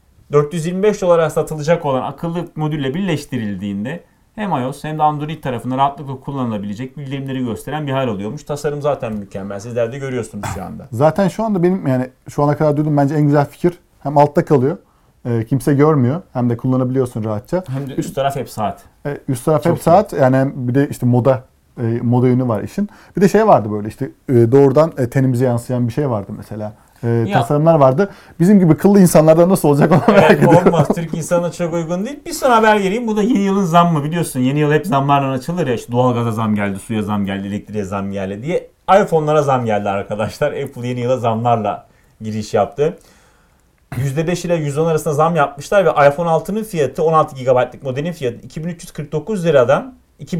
$425 satılacak olan akıllı modülle birleştirildiğinde hem iOS hem de Android tarafından rahatlıkla kullanılabilecek bildirimleri gösteren bir hal oluyormuş. Tasarım zaten mükemmel. Sizler de görüyorsunuz şu anda. Zaten şu anda benim yani şu ana kadar duyduğum bence en güzel fikir hem altta kalıyor. Kimse görmüyor. Hem de kullanabiliyorsun rahatça. Hem de üst taraf hep saat. Üst taraf çok hep saat. Yani bir de işte moda yönü var işin. Bir de şey vardı böyle işte doğrudan tenimize yansıyan bir şey vardı mesela. Tasarımlar vardı. Bizim gibi kıllı insanlardan nasıl olacak onu merak ediyorum. Olmaz. Türk insanına çok uygun değil. Bir son haber vereyim. Bu da yeni yılın zammı biliyorsun. Yeni yıl hep zamlarla açılır ya. İşte doğalgaza zam geldi, suya zam geldi, elektriğe zam geldi diye. iPhone'lara zam geldi arkadaşlar. Apple yeni yıla zamlarla giriş yaptı. %5 ile %10 arasında zam yapmışlar ve iPhone 6'nın fiyatı 16 GB'lık modelin fiyatı 2349 liradan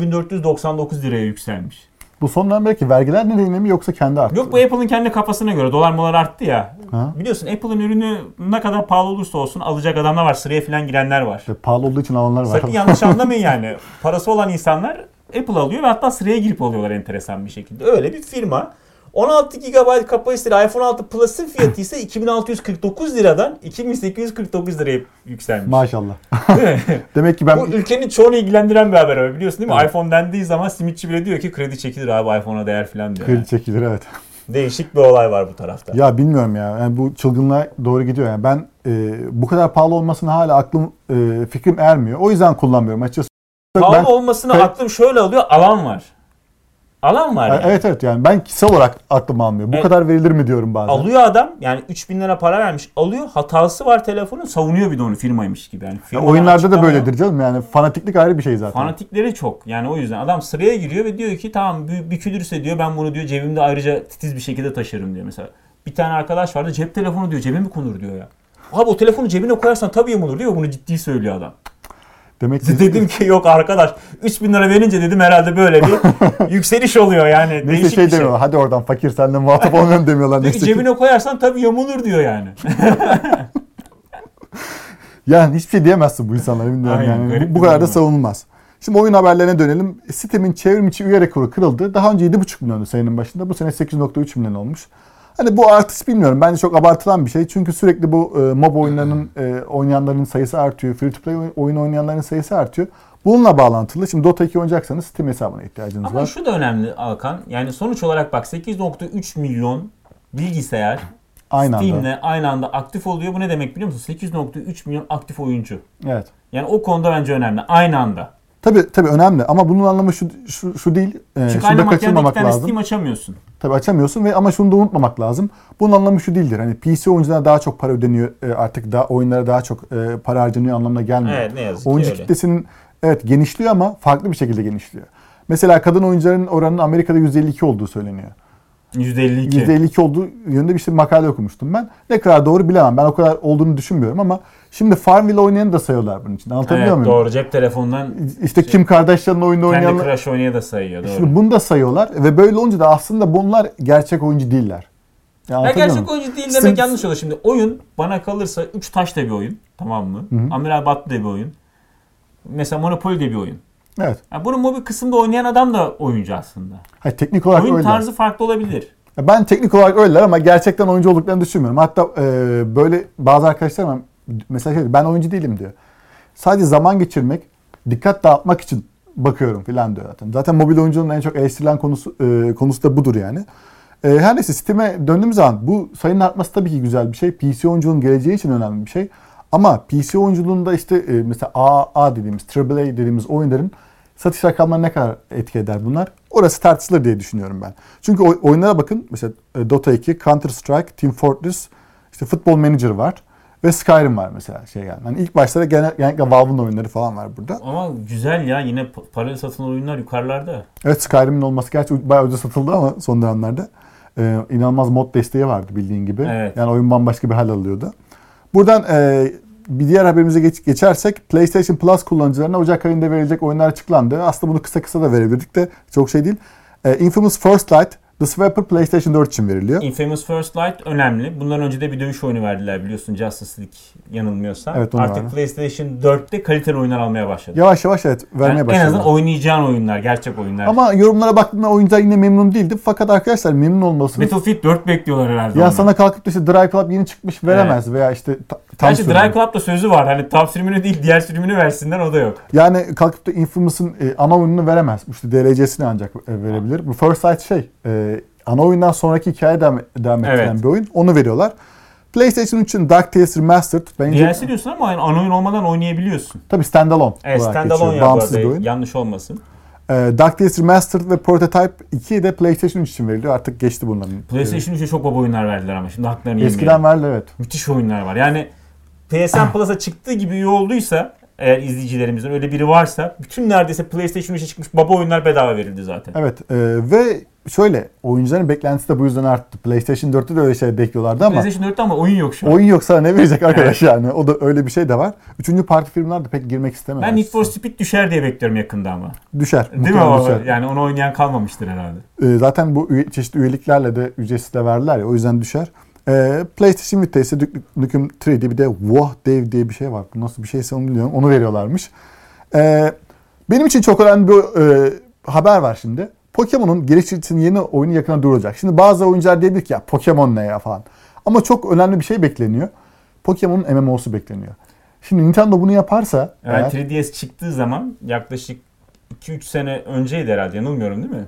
2499 liraya yükselmiş. Bu sondan belki vergiler nedeniyle mi yoksa kendi arttı? Yok bu Apple'ın kendi kafasına göre. Dolar molar arttı ya. Ha? Biliyorsun Apple'ın ürünü ne kadar pahalı olursa olsun alacak adamlar var. Sıraya falan girenler var. Pahalı olduğu için alanlar var. Sakın yanlış anlamayın yani. Parası olan insanlar Apple alıyor ve hatta sıraya girip alıyorlar enteresan bir şekilde. Öyle bir firma. 16 GB kapasiteli iPhone 6 Plus'ın fiyatı ise 2649 liradan 2849 liraya yükselmiş. Maşallah. Demek ki ben... Bu ülkenin çoğunu ilgilendiren bir haber abi biliyorsun değil mi? Evet. iPhone dendiği zaman simitçi bile diyor ki kredi çekilir abi iPhone'a değer falan diyor. Kredi çekilir evet. Değişik bir olay var bu tarafta. Ya bilmiyorum ya. Yani bu çılgınlığa doğru gidiyor. Yani ben bu kadar pahalı olmasına hala aklım fikrim ermiyor. O yüzden kullanmıyorum açıkçası. Pahalı olmasına aklım şöyle alıyor. Alan var. Alan var yani. Evet yani ben kişisel olarak aklım almıyor. Bu kadar verilir mi diyorum bazen. Alıyor adam yani 3000 lira para vermiş alıyor hatası var telefonun savunuyor bir de onu firmaymış gibi. Yani oyunlarda da böyledir canım yani fanatiklik ayrı bir şey zaten. Fanatikleri çok yani o yüzden adam sıraya giriyor ve diyor ki tamam bükülürse diyor ben bunu diyor cebimde ayrıca titiz bir şekilde taşırım diyor mesela. Bir tane arkadaş vardı cep telefonu diyor cebe mi konur diyor ya. Abi o telefonu cebine koyarsan tabii yamulur diyor bunu ciddi söylüyor adam. Demek ki... Dedim ki yok arkadaş 3000 lira verince dedim herhalde böyle bir yükseliş oluyor yani. Neyse şey demiyorlar hadi oradan fakir seninle muhatap olmayalım demiyorlar. Neyse cebine koyarsan tabii yamulur diyor yani. Yani hiçbir şey diyemezsin bu insanlara bilmiyorum yani bu kadar da savunulmaz. Şimdi oyun haberlerine dönelim. Steam'in çevrim içi üye rekoru kırıldı. Daha önce 7,5 milyondu senenin başında. Bu sene 8,3 milyon olmuş. Hani bu artış bilmiyorum. Bence çok abartılan bir şey. Çünkü sürekli bu mob oyunlarının oynayanların sayısı artıyor. Free to play oyun oynayanların sayısı artıyor. Bununla bağlantılı. Şimdi Dota 2 oynayacaksanız Steam hesabına ihtiyacınız var. Ama şu da önemli Alkan. Yani sonuç olarak bak 8,3 milyon bilgisayar Steam'le aynı anda aktif oluyor. Bu ne demek biliyor musun? 8,3 milyon aktif oyuncu. Evet. Yani o konuda bence önemli. Aynı anda. Tabii önemli ama bunun anlamı şu değil. Çünkü aynı makinede iki tane Steam açamıyorsun. Tabii açamıyorsun ama şunu da unutmamak lazım. Bunun anlamı şu değildir. Hani PC oyunculara daha çok para ödeniyor artık oyunlara daha çok para harcanıyor anlamına gelmiyor. Evet ne yazık ki oyuncu öyle. kitlesinin evet genişliyor ama farklı bir şekilde genişliyor. Mesela kadın oyuncuların oranının Amerika'da %52 olduğu söyleniyor. %52. %52 olduğu yönünde bir makale okumuştum ben. Ne kadar doğru bilemem. Ben o kadar olduğunu düşünmüyorum ama şimdi Farmville oynayanı da sayıyorlar bunun için. Anlatabiliyor muyum? Doğru. Cep telefonundan İşte Kim Kardashian'ın oyunda oynayanlar. Candy Crush oynaya da sayıyor. Doğru. Şimdi bunu da sayıyorlar ve böyle olunca da aslında bunlar gerçek oyuncu değiller. Ya gerçek oyuncu değil demek yanlış olur. Şimdi oyun bana kalırsa 3 taş da bir oyun. Tamam mı? Hı-hı. Amiral Battı da bir oyun. Mesela Monopoly de bir oyun. Evet. Yani bunun mobil kısımda oynayan adam da oyuncu aslında. Hayır, teknik olarak oyun öyleler. tarzı farklı olabilir. Ben teknik olarak öyleler ama gerçekten oyuncu olduklarını düşünmüyorum. Hatta böyle bazı arkadaşlarım mesela ben oyuncu değilim diyor. Sadece zaman geçirmek, dikkat dağıtmak için bakıyorum falan diyor zaten. Zaten mobil oyunculuğun en çok eleştirilen konusu da budur yani. Her neyse Steam'e döndüğümüz zaman bu sayının artması tabii ki güzel bir şey. PC oyunculuğun geleceği için önemli bir şey. Ama PC oyunculuğunda işte mesela AA dediğimiz, AAA dediğimiz oyunların satış rakamlarına ne kadar etki eder bunlar? Orası tartışılır diye düşünüyorum ben. Çünkü oyunlara bakın. Mesela Dota 2, Counter Strike, Team Fortress, işte Football Manager var. Ve Skyrim var mesela yani. Hani ilk başlarda genellikle Valve'ın oyunları falan var burada. Ama güzel ya, yine parayla satılan oyunlar yukarılarda. Evet, Skyrim'in olması gerçi bayağı ucuz satıldı ama son dönemlerde. İnanılmaz mod desteği vardı bildiğin gibi. Evet. Yani oyun bambaşka bir hal alıyordu. Buradan bir diğer haberimize geçersek PlayStation Plus kullanıcılarına Ocak ayında verilecek oyunlar açıklandı. Aslında bunu kısa da verebilirdik de çok şey değil. Infamous First Light, The Swapper PlayStation 4 için veriliyor. Infamous First Light önemli. Bundan önce de bir dövüş oyunu verdiler biliyorsun, Justice League yanılmıyorsam. Evet, artık var. PlayStation 4'te kaliteli oyunlar almaya başladı. Yavaş yavaş evet vermeye başladı. En azından oynayacağın oyunlar, gerçek oyunlar. Ama yorumlara baktığımda oyuncular yine memnun değildi. Fakat arkadaşlar memnun olmalısınız. Battlefield 4 bekliyorlar herhalde. Ya onlar. Sana kalkıp da işte Drive Club yeni çıkmış veremez veya işte gerçi Drive Club'da sözü var. Hani tam sürümünü değil diğer sürümünü versinler, o da yok. Yani kalkıp da Infamous'ın ana oyununu veremez. İşte DLC'sini ancak verebilir. Bu First Light ana oyundan sonraki hikaye devam ettiren bir oyun. Onu veriyorlar. PlayStation 3'ün DuckTales Remastered. DLC diyorsun ama yani ana oyun olmadan oynayabiliyorsun. Tabii standalone. Evet, standalone ya, bağımsız bir oyun. Yanlış olmasın. DuckTales Remastered ve Prototype 2 de PlayStation 3 için veriliyor. Artık geçti bunların. PlayStation 3'e çok baba oyunlar verdiler ama şimdi haklarını yemeyelim. Eskiden verdi evet. Müthiş oyunlar var. Yani PSN Plus'a çıktığı gibi iyi olduysa, eğer izleyicilerimizin öyle biri varsa, bütün neredeyse PlayStation 3'e çıkmış baba oyunlar bedava verildi zaten. Evet ve şöyle, oyuncuların beklentisi de bu yüzden arttı. PlayStation 4'te de öyle şey bekliyorlardı ama PlayStation 4'te ama oyun yok şu an. Oyun yoksa ne verecek arkadaş yani? O da öyle bir şey de var. Üçüncü parti firmalar da pek girmek istemez. Ben Need for Speed düşer diye bekliyorum yakında ama. Düşer. Değil mi o? Düşer. Yani onu oynayan kalmamıştır herhalde. Zaten bu çeşitli üyeliklerle de ücretsiz de verdiler ya, o yüzden düşer. PlayStation Vita ise Duke Nukem 3D, bir de Wow Dave diye bir şey var. Bu nasıl bir şeyse onu bilmiyorum. Onu veriyorlarmış. Benim için çok önemli bir haber var şimdi. Pokemon'un geliştiricisinin yeni oyunu yakına duyurulacak. Şimdi bazı oyuncular diyebilir ki ya Pokemon ne ya falan. Ama çok önemli bir şey bekleniyor. Pokemon'un MMO'su bekleniyor. Şimdi Nintendo bunu yaparsa... Evet, 3DS çıktığı zaman yaklaşık 2-3 sene önceydi herhalde, yanılmıyorum değil mi?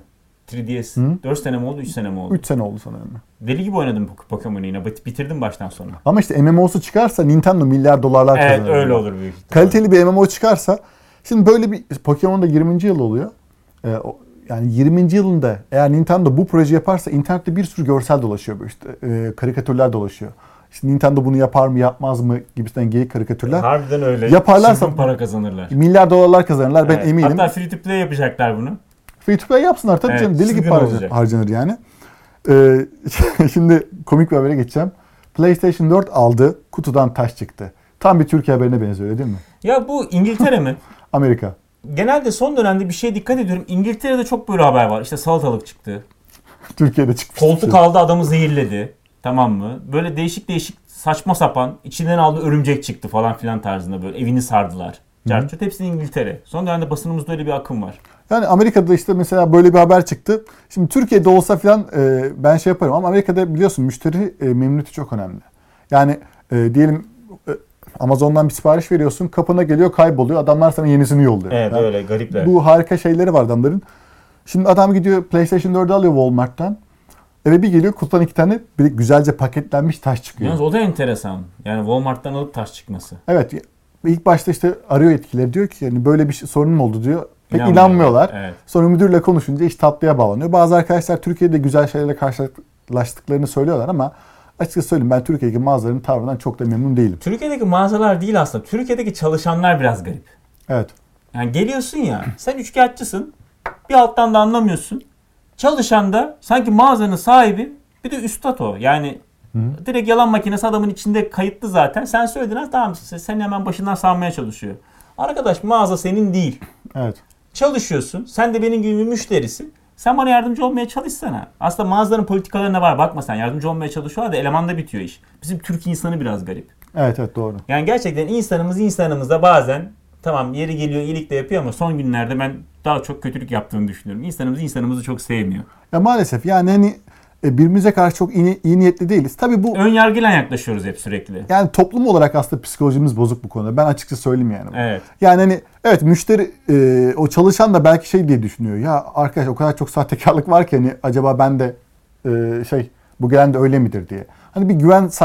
3DS 4 sene mi oldu, 3 sene mi oldu? 3 sene oldu sanırım. Deli gibi oynadım Pokemon'u yine. Bitirdim baştan sona. Ama işte MMO'su çıkarsa Nintendo milyar dolarlar kazanır. Evet, öyle olur büyük ihtimalle. Kaliteli bir MMO çıkarsa... Şimdi böyle bir... Pokemon'da 20. yıl oluyor. Yani 20. yılında eğer Nintendo bu proje yaparsa internette bir sürü görsel dolaşıyor. İşte karikatürler dolaşıyor. İşte Nintendo bunu yapar mı yapmaz mı gibisinden geyik karikatürler. Harbiden öyle. Yaparlarsa çılgın para kazanırlar. Milyar dolarlar kazanırlar, ben eminim. Hatta free to play yapacaklar bunu. Free to play yapsınlar tabii canım. Deli gibi para harcanır yani. Şimdi komik bir habere geçeceğim. PlayStation 4 aldı, kutudan taş çıktı. Tam bir Türkiye haberine benziyor değil mi? Ya bu İngiltere mi? Amerika. Genelde son dönemde bir şeye dikkat ediyorum. İngiltere'de çok böyle haber var. İşte salatalık çıktı. Türkiye'de çıkmış. Koltuk aldı, adamı zehirledi. Tamam mı? Böyle değişik saçma sapan, içinden aldığı örümcek çıktı falan filan tarzında, böyle evini sardılar. Carçurt, hepsi İngiltere. Son dönemde basınımızda öyle bir akım var. Yani Amerika'da işte mesela böyle bir haber çıktı. Şimdi Türkiye'de olsa filan ben şey yaparım ama Amerika'da biliyorsun müşteri memnuniyeti çok önemli. Yani diyelim Amazon'dan bir sipariş veriyorsun, kapına geliyor, kayboluyor. Adamlar sana yenisini yolluyor. Evet, yani öyle garipler. Bu harika şeyleri var adamların. Şimdi adam gidiyor PlayStation 4'ü alıyor Walmart'tan. Eve bir geliyor, kutudan 2 tane bir güzelce paketlenmiş taş çıkıyor. Yalnız o da enteresan. Yani Walmart'tan alıp taş çıkması. Evet. İlk başta işte arıyor yetkilileri, diyor ki yani böyle bir sorunum oldu diyor. Pek inanmıyorlar. Evet. Sonra müdürle konuşunca iş tatlıya bağlanıyor. Bazı arkadaşlar Türkiye'de güzel şeylerle karşılaştıklarını söylüyorlar ama açıkçası söyleyeyim, ben Türkiye'deki mağazaların tavrından çok da memnun değilim. Türkiye'deki mağazalar değil aslında. Türkiye'deki çalışanlar biraz garip. Evet. Yani geliyorsun ya, sen üçkağıtçısın. Bir alttan da anlamıyorsun. Çalışan da sanki mağazanın sahibi, bir de üstad o. Yani direkt yalan makinesi adamın içinde kayıtlı zaten. Sen söyledin, tamam, seni hemen başından salmaya çalışıyor. Arkadaş, mağaza senin değil. Evet. Çalışıyorsun. Sen de benim gibi bir müşterisin. Sen bana yardımcı olmaya çalışsana. Aslında mağazaların politikalarına var. Bakma sen, yardımcı olmaya çalışıyorlar da elemanda bitiyor iş. Bizim Türk insanı biraz garip. Evet doğru. Yani gerçekten insanımızda bazen tamam yeri geliyor iyilik de yapıyor ama son günlerde ben daha çok kötülük yaptığını düşünüyorum. İnsanımızı çok sevmiyor. Ya maalesef yani hani birbirimize karşı çok iyi niyetli değiliz. Tabii bu... Ön yargıyla yaklaşıyoruz hep sürekli. Yani toplum olarak aslında psikolojimiz bozuk bu konuda. Ben açıkça söyleyeyim yani. Evet. Yani hani evet, müşteri o çalışan da belki şey diye düşünüyor. Ya arkadaş, o kadar çok sahtekarlık var ki hani acaba ben de bu gelen de öyle midir diye. Hani bir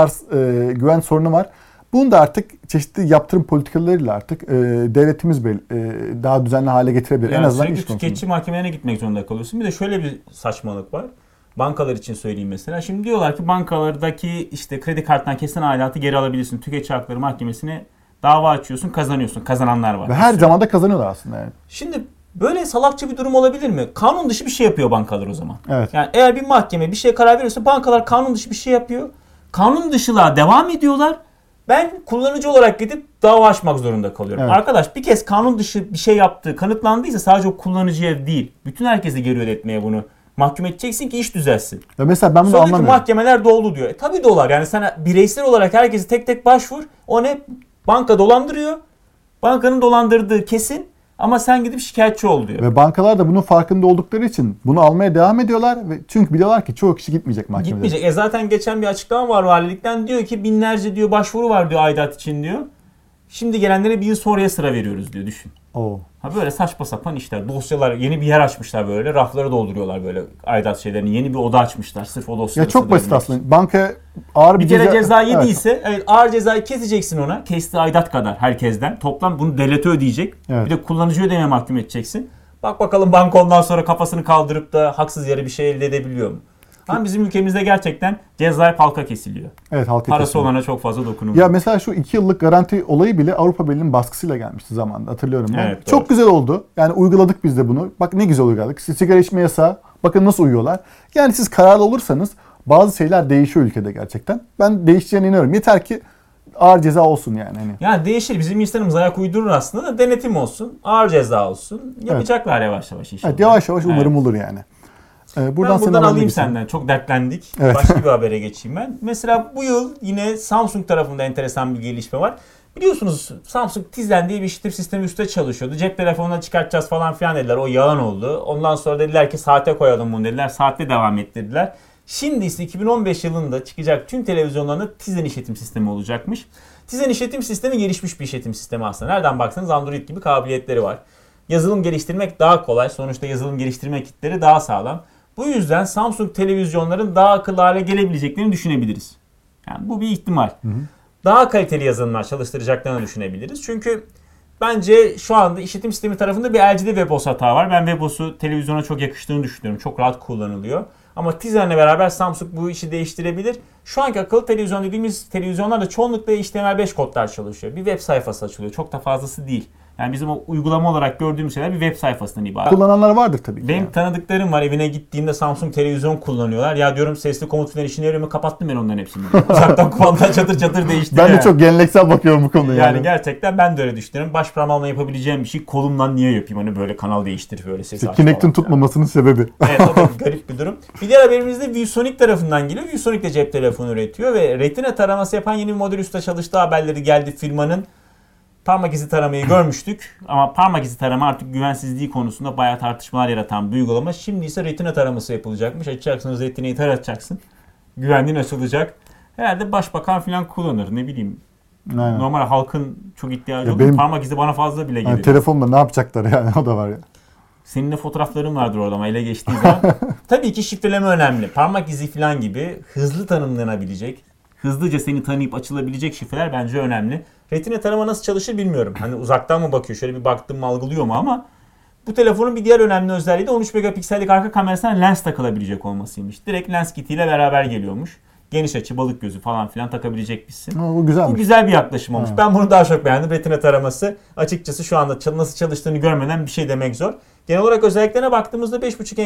güven sorunu var. Bunu da artık çeşitli yaptırım politikalarıyla artık devletimiz daha düzenli hale getirebilir. Yani en azından sürekli tüketici mahkemelerine gitmek zorunda kalıyorsun. Bir de şöyle bir saçmalık var. Bankalar için söyleyeyim mesela. Şimdi diyorlar ki bankalardaki işte kredi kartından kesilen aidatı geri alabilirsin. Tüketici Hakları Mahkemesi'ne dava açıyorsun, kazanıyorsun. Kazananlar var. Ve her zaman da kazanıyorlar aslında yani. Şimdi böyle salakça bir durum olabilir mi? Kanun dışı bir şey yapıyor bankalar o zaman. Evet. Yani eğer bir mahkeme bir şeye karar veriyorsa bankalar kanun dışı bir şey yapıyor. Kanun dışılığa devam ediyorlar. Ben kullanıcı olarak gidip dava açmak zorunda kalıyorum. Evet. Arkadaş bir kez kanun dışı bir şey yaptığı kanıtlandıysa sadece o kullanıcıya değil, bütün herkesi geri ödetmeye bunu mahkum edeceksin ki iş düzelsin. Ya mesela ben bunu Sonraki anlamıyorum. mahkemeler dolu diyor. Tabii dolar. Yani sen bireysel olarak herkesi tek tek başvur. O ne? Banka dolandırıyor. Bankanın dolandırdığı kesin. Ama sen gidip şikayetçi ol diyor. Ve bankalar da bunun farkında oldukları için bunu almaya devam ediyorlar. Ve çünkü biliyorlar ki çoğu kişi gitmeyecek mahkemeye. Gitmeyecek. Zaten geçen bir açıklama var valilikten. Diyor ki binlerce diyor başvuru var diyor aidat için diyor. Şimdi gelenlere bir yıl sonraya sıra veriyoruz diyor. Düşün. Oo. Ha böyle saçma sapan işler. Dosyalar yeni bir yer açmışlar böyle. Rafları dolduruyorlar böyle aidat şeylerini. Yeni bir oda açmışlar sırf o dosyaları. Ya çok basit aslında. Banka ağır bir kere ceza yediyse evet. Evet, ağır cezayı keseceksin ona. Kestiği aidat kadar herkesten. Toplam bunu devlete ödeyecek. Evet. Bir de kullanıcı ödemeye mahkum edeceksin. Bak bakalım banka ondan sonra kafasını kaldırıp da haksız yere bir şey elde edebiliyor mu? Ama bizim ülkemizde gerçekten cezaya halka kesiliyor. Evet, halka parası kesiliyor. olana çok fazla dokunulmuyor. Ya mesela şu 2 yıllık garanti olayı bile Avrupa Birliği'nin baskısıyla gelmişti zamanında, hatırlıyorum ben. Evet, çok doğru. güzel oldu. Yani uyguladık biz de bunu. Bak ne güzel uyguladık. Sigara içme yasağı. Bakın nasıl uyuyorlar. Yani siz kararlı olursanız bazı şeyler değişiyor ülkede gerçekten. Ben değişeceğine inanıyorum. Yeter ki ağır ceza olsun yani. Yani değişir. Bizim insanımız ayak uydurur aslında da denetim olsun. Ağır ceza olsun. Yapacaklar yavaş yavaş inşallah. Evet, yavaş yavaş umarım olur yani. Buradan alayım senden. Çok dertlendik. Evet. Başka bir habere geçeyim ben. Mesela bu yıl yine Samsung tarafında enteresan bir gelişme var. Biliyorsunuz Samsung Tizen diye bir işletim sistemi üstte çalışıyordu. Cep telefonuna çıkartacağız falan filan dediler. O yalan oldu. Ondan sonra dediler ki saate koyalım bunu dediler. Saatte devam ettirdiler. Şimdi ise 2015 yılında çıkacak tüm televizyonlarında Tizen işletim sistemi olacakmış. Tizen işletim sistemi gelişmiş bir işletim sistemi aslında. Nereden baksanız Android gibi kabiliyetleri var. Yazılım geliştirmek daha kolay. Sonuçta yazılım geliştirme kitleri daha sağlam. Bu yüzden Samsung televizyonların daha akıllı hale gelebileceklerini düşünebiliriz. Yani bu bir ihtimal. Hı hı. Daha kaliteli yazılımlar çalıştıracaklarını düşünebiliriz. Çünkü bence şu anda işletim sistemi tarafında bir LG'de WebOS hata var. Ben WebOS'u televizyona çok yakıştığını düşünüyorum. Çok rahat kullanılıyor. Ama Tizen'le beraber Samsung bu işi değiştirebilir. Şu anki akıllı televizyon dediğimiz televizyonlarda çoğunlukla HTML5 kodlar çalışıyor. Bir web sayfası açılıyor. Çok da fazlası değil. Yani bizim o uygulama olarak gördüğümüz şeyler bir web sayfasından ibaret. Kullananlar vardır tabii ki. Benim tanıdıklarım var. Evine gittiğimde Samsung televizyon kullanıyorlar. Ya diyorum sesli komut falan işine yarıyor mu? Kapattım ben onların hepsini. Uzaktan kumanda çatır çatır değişti. Ben de çok geleneksel bakıyorum bu konuya. Yani gerçekten ben de öyle düşünüyorum. Baş parmağımla yapabileceğim bir şey kolumdan niye yapayım? Hani böyle kanal değiştir böyle ses aç. Kinect'in tutmamasının sebebi. Evet, o da garip bir durum. Bir diğer haberimiz de ViewSonic tarafından geliyor. ViewSonic de cep telefonu üretiyor ve retina taraması yapan yeni bir model üstte çalıştığı haberleri geldi firmanın. Parmak izi taramayı görmüştük ama parmak izi tarama artık güvensizliği konusunda bayağı tartışmalar yaratan bir uygulama. Şimdi ise retina taraması yapılacakmış. Açacaksınız, retinayı taratacaksın. Güvenliğin açılacak. Herhalde başbakan falan kullanır, ne bileyim. Aynen. Normal halkın çok ihtiyacı olur. Parmak izi bana fazla bile gelir. Yani telefonla ne yapacaklar yani, o da var ya. Senin de fotoğrafların vardır orada ama ele geçtiği zaman. Tabii ki şifreleme önemli. Parmak izi falan gibi hızlı tanımlanabilecek, hızlıca seni tanıyıp açılabilecek şifreler bence önemli. Retina tarama nasıl çalışır bilmiyorum. Hani uzaktan mı bakıyor, şöyle bir baktım mı algılıyor mu, ama bu telefonun bir diğer önemli özelliği de 13 megapiksellik arka kamerasına lens takılabilecek olmasıymış. Direkt lens kitiyle beraber geliyormuş. Geniş açı, balık gözü falan filan takabilecekmişsin. Bu güzelmiş. Bu güzel bir yaklaşım olmuş. Ben bunu daha çok beğendim. Retina taraması açıkçası şu anda nasıl çalıştığını görmeden bir şey demek zor. Genel olarak özelliklerine baktığımızda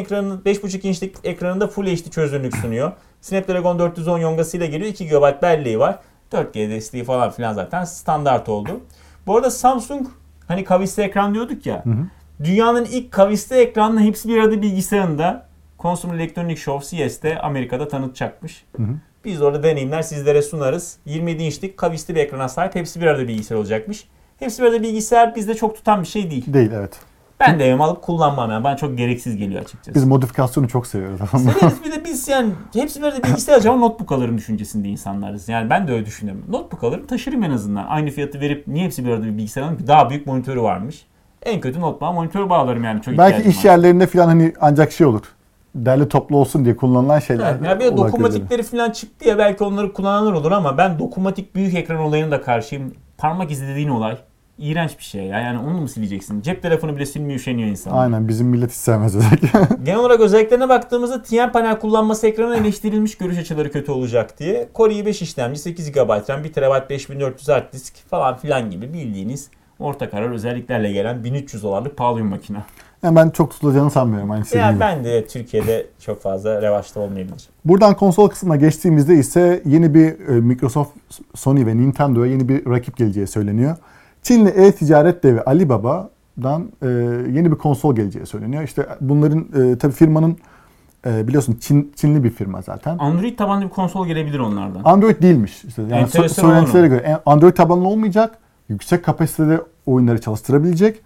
5.5 inçlik ekranında Full HD çözünürlük sunuyor. Snapdragon 410 yongasıyla geliyor. 2 GB belleği var. 4G desteği falan filan zaten standart oldu. Bu arada Samsung hani kavisli ekran diyorduk ya. Hı hı. Dünyanın ilk kavisli ekranla hepsi bir arada bilgisayarında Consumer Electronics Show CES'te Amerika'da tanıtacakmış. Hı hı. Biz de orada deneyimler sizlere sunarız. 27 inçlik kavisli bir ekrana sahip, hepsi bir arada bilgisayar olacakmış. Hepsi bir arada bilgisayar bizde çok tutan bir şey değil. Değil, evet. Ben de evime alıp kullanmam yani. Bana çok gereksiz geliyor açıkçası. Biz modifikasyonu çok seviyoruz. Severiz, bir de biz yani hepsi bir arada bilgisayar alacağım ama notebook alırım düşüncesinde insanlarız. Yani ben de öyle düşünüyorum. Notebook alırım, taşırım en azından. Aynı fiyatı verip niye hepsi bir arada bir bilgisayar alayım ki? Daha büyük monitörü varmış. En kötü notebook'a monitör bağlarım yani. Çok belki iş yerlerinde falan hani ancak şey olur. derli toplu olsun diye kullanılan şeyler. Ya bir de dokunmatikleri falan çıktı ya, belki onları kullananlar olur ama ben dokunmatik büyük ekran olayına da karşıyım. Parmak izi dediğin olay iğrenç bir şey ya. Yani onu mu sileceksin? Cep telefonu bile silmiyor, üşeniyor insan. Aynen, bizim millet hiç sevmez özellikle. Genel olarak özelliklerine baktığımızda TN panel kullanması ekranı eleştirilmiş, görüş açıları kötü olacak diye. Core i5 işlemci, 8 GB RAM, 1 TB 5400 hard disk falan filan gibi bildiğiniz orta karar özelliklerle gelen $1300'lık pahalı bir makine. Yani ben çok tutulacağını sanmıyorum. Aynı Yani ben de Türkiye'de çok fazla revaçta olmayabilir. Buradan konsol kısmına geçtiğimizde ise yeni bir Microsoft, Sony ve Nintendo'ya yeni bir rakip geleceği söyleniyor. Çinli e-ticaret devi Alibaba'dan yeni bir konsol geleceği söyleniyor. İşte bunların tabii firmanın biliyorsun Çinli bir firma zaten. Android tabanlı bir konsol gelebilir onlardan. Android değilmiş. İşte yani söylentilere göre Android tabanlı olmayacak. Yüksek kapasitede oyunları çalıştırabilecek.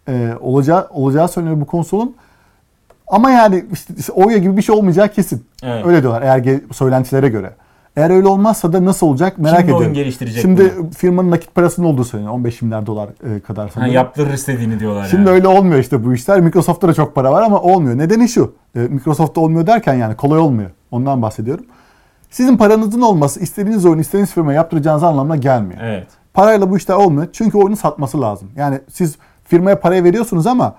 Olacağı söyleniyor bu konsolun. Ama yani işte Oya gibi bir şey olmayacağı kesin. Evet. Öyle diyorlar eğer söylentilere göre. Eğer öyle olmazsa da nasıl olacak merak ediyorum. Oyun geliştirecek şimdi bunu? Firmanın nakit parasının olduğu söyleniyor. 15 milyar dolar kadar sanırım. Yaptırır istediğini diyorlar. Şimdi öyle olmuyor işte bu işler. Microsoft'ta da çok para var ama olmuyor. Nedeni şu. Microsoft'ta olmuyor derken yani kolay olmuyor. Ondan bahsediyorum. Sizin paranızın olması istediğiniz oyunu istediğiniz firmaya yaptıracağınız anlamına gelmiyor. Evet. Parayla bu işler olmuyor. Çünkü oyunu satması lazım. Yani siz firmaya parayı veriyorsunuz ama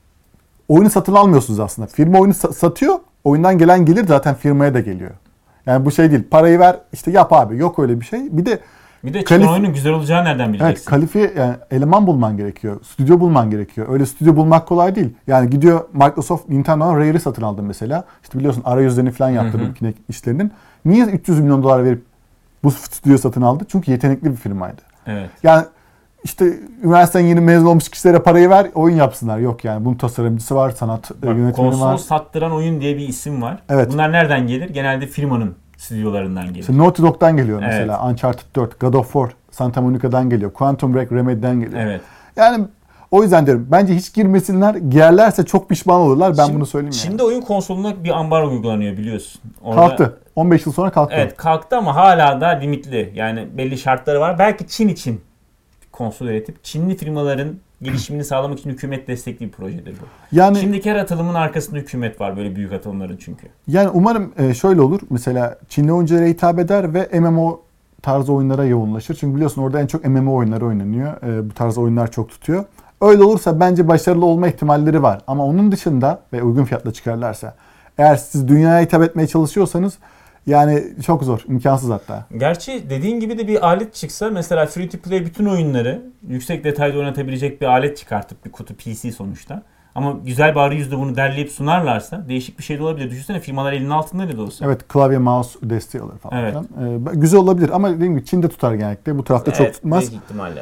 oyunu satın almıyorsunuz aslında. Firma oyunu satıyor. Oyundan gelen gelir zaten firmaya da geliyor. Yani bu şey değil. Parayı ver işte yap abi. Yok öyle bir şey. Bir de çıkan oyunun güzel olacağı nereden bileceksin? Evet, kalifiye yani eleman bulman gerekiyor. Stüdyo bulman gerekiyor. Öyle stüdyo bulmak kolay değil. Yani gidiyor Microsoft Nintendo'dan Rare'i satın aldı mesela. İşte biliyorsun arayüzlerini falan yaptırdı bu Kinect işlerinin. Niye 300 milyon dolar verip bu stüdyoyu satın aldı? Çünkü yetenekli bir firmaydı. Evet. Yani işte üniversiteden yeni mezun olmuş kişilere parayı ver, oyun yapsınlar. Yok yani bunun tasarımcısı var, sanat yönetmeni var. Konsol sattıran oyun diye bir isim var. Evet. Bunlar nereden gelir? Genelde firmanın stüdyolarından gelir. İşte Naughty Dog'dan geliyor mesela. Evet. Uncharted 4, God of War, Santa Monica'dan geliyor. Quantum Break Remedy'den geliyor. Evet. Yani o yüzden diyorum. Bence hiç girmesinler. Girerlerse çok pişman olurlar. Ben bunu söyleyeyim Şimdi oyun konsoluna bir ambargo uygulanıyor biliyorsun. Kalktı. 15 yıl sonra kalktı. Evet kalktı ama hala da limitli. Yani belli şartları var. Belki Çin için konsol üretip Çinli firmaların gelişimini sağlamak için hükümet destekli bir projedir bu. Yani şimdiki her atılımın arkasında hükümet var, böyle büyük atılımların çünkü. Yani umarım şöyle olur. Mesela Çinli oyunculara hitap eder ve MMO tarzı oyunlara yoğunlaşır. Çünkü biliyorsun orada en çok MMO oyunları oynanıyor. Bu tarz oyunlar çok tutuyor. Öyle olursa bence başarılı olma ihtimalleri var. Ama onun dışında ve uygun fiyatla çıkarlarsa, eğer siz dünyaya hitap etmeye çalışıyorsanız yani çok zor, imkansız hatta. Gerçi dediğin gibi de bir alet çıksa, mesela free to play bütün oyunları yüksek detayda oynatabilecek bir alet çıkartıp, bir kutu PC sonuçta. Ama güzel bir arayüzle bunu derleyip sunarlarsa değişik bir şey de olabilir. Düşünsene firmalar elinin altında ne de olsa. Evet, klavye mouse desteği alır falan. Evet. Güzel olabilir ama dediğim gibi Çin'de tutar genellikle. Bu tarafta çok tutmaz. Büyük ihtimalle.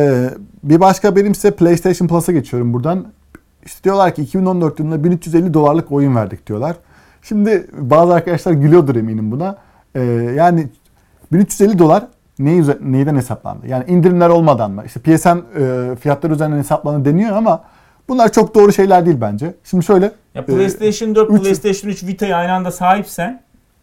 Bir başka benim ise PlayStation Plus'a geçiyorum buradan. İşte diyorlar ki 2014 yılında $1350 oyun verdik diyorlar. Şimdi bazı arkadaşlar gülüyordur eminim buna. Yani $1350 neyden hesaplandı? Yani indirimler olmadan mı? İşte PSN fiyatları üzerinden hesaplandı deniyor ama bunlar çok doğru şeyler değil bence. Şimdi şöyle. Ya PlayStation 4, PlayStation 3 Vita'ya aynı anda sahipsen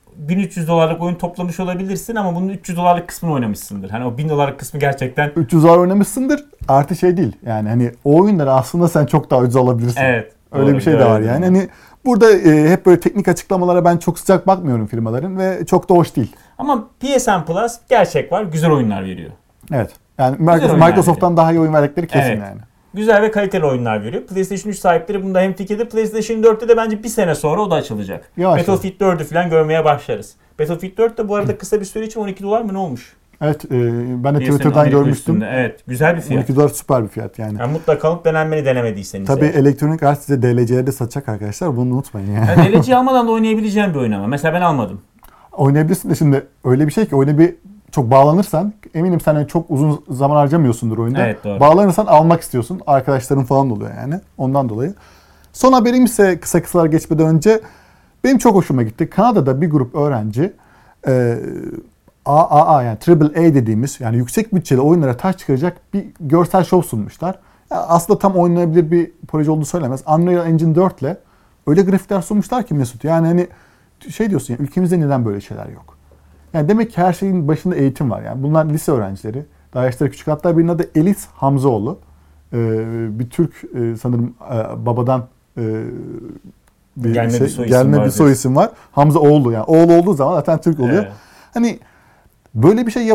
$1300 oyun toplamış olabilirsin ama bunun $300 kısmını oynamışsındır. Hani o $1000 kısmı gerçekten $300 oynamışsındır. Artı şey değil. Yani hani o oyunları aslında sen çok daha ucuz alabilirsin. Evet. Öyle bir şey de var yani. Hani burada hep böyle teknik açıklamalara ben çok sıcak bakmıyorum firmaların ve çok da hoş değil. Ama PSN Plus gerçek var. Güzel oyunlar veriyor. Evet. Yani Microsoft'tan daha iyi oyun verdikleri kesin yani. Güzel ve kaliteli oyunlar veriyor. PlayStation 3 sahipleri bunda hemfikirde. PlayStation 4'te de bence bir sene sonra o da açılacak. Battlefield 4'ü falan görmeye başlarız. Battlefield 4 de bu arada kısa bir süre için $12 mı ne olmuş? Evet, ben de Twitter'dan görmüştüm. Üstünde. Evet, güzel bir fiyat. $12 süper bir fiyat yani. Mutlaka alıp denenmeni denemediyseniz. Tabii Electronic Arts size DLC'leri de satacak arkadaşlar. Bunu unutmayın yani. DLC almadan da oynayabileceğim bir oyun ama. Mesela ben almadım. Oynayabilirsin de şimdi öyle bir şey ki oyuna çok bağlanırsan eminim sen çok uzun zaman harcamıyorsundur oyunda. Evet, doğru. Bağlanırsan almak istiyorsun. Arkadaşların falan oluyor yani. Ondan dolayı. Son haberim ise kısalar geçmeden önce benim çok hoşuma gitti. Kanada'da bir grup öğrenci AAA yani AAA dediğimiz yani yüksek bütçeli oyunlara taş çıkaracak bir görsel şov sunmuşlar. Yani aslında tam oynanabilir bir proje olduğu söylemez. Unreal Engine 4 ile öyle grafikler sunmuşlar ki Mesut. Yani hani şey diyorsun ya, ülkemizde neden böyle şeyler yok? Yani demek ki her şeyin başında eğitim var. Yani bunlar lise öğrencileri. Daha yaşları küçük. Hatta birinin adı Elis Hamzaoğlu. Bir Türk sanırım babadan gelme bir soy isim var. Hamza Oğlu, yani oğlu olduğu zaman zaten Türk oluyor. Evet. Hani böyle bir şey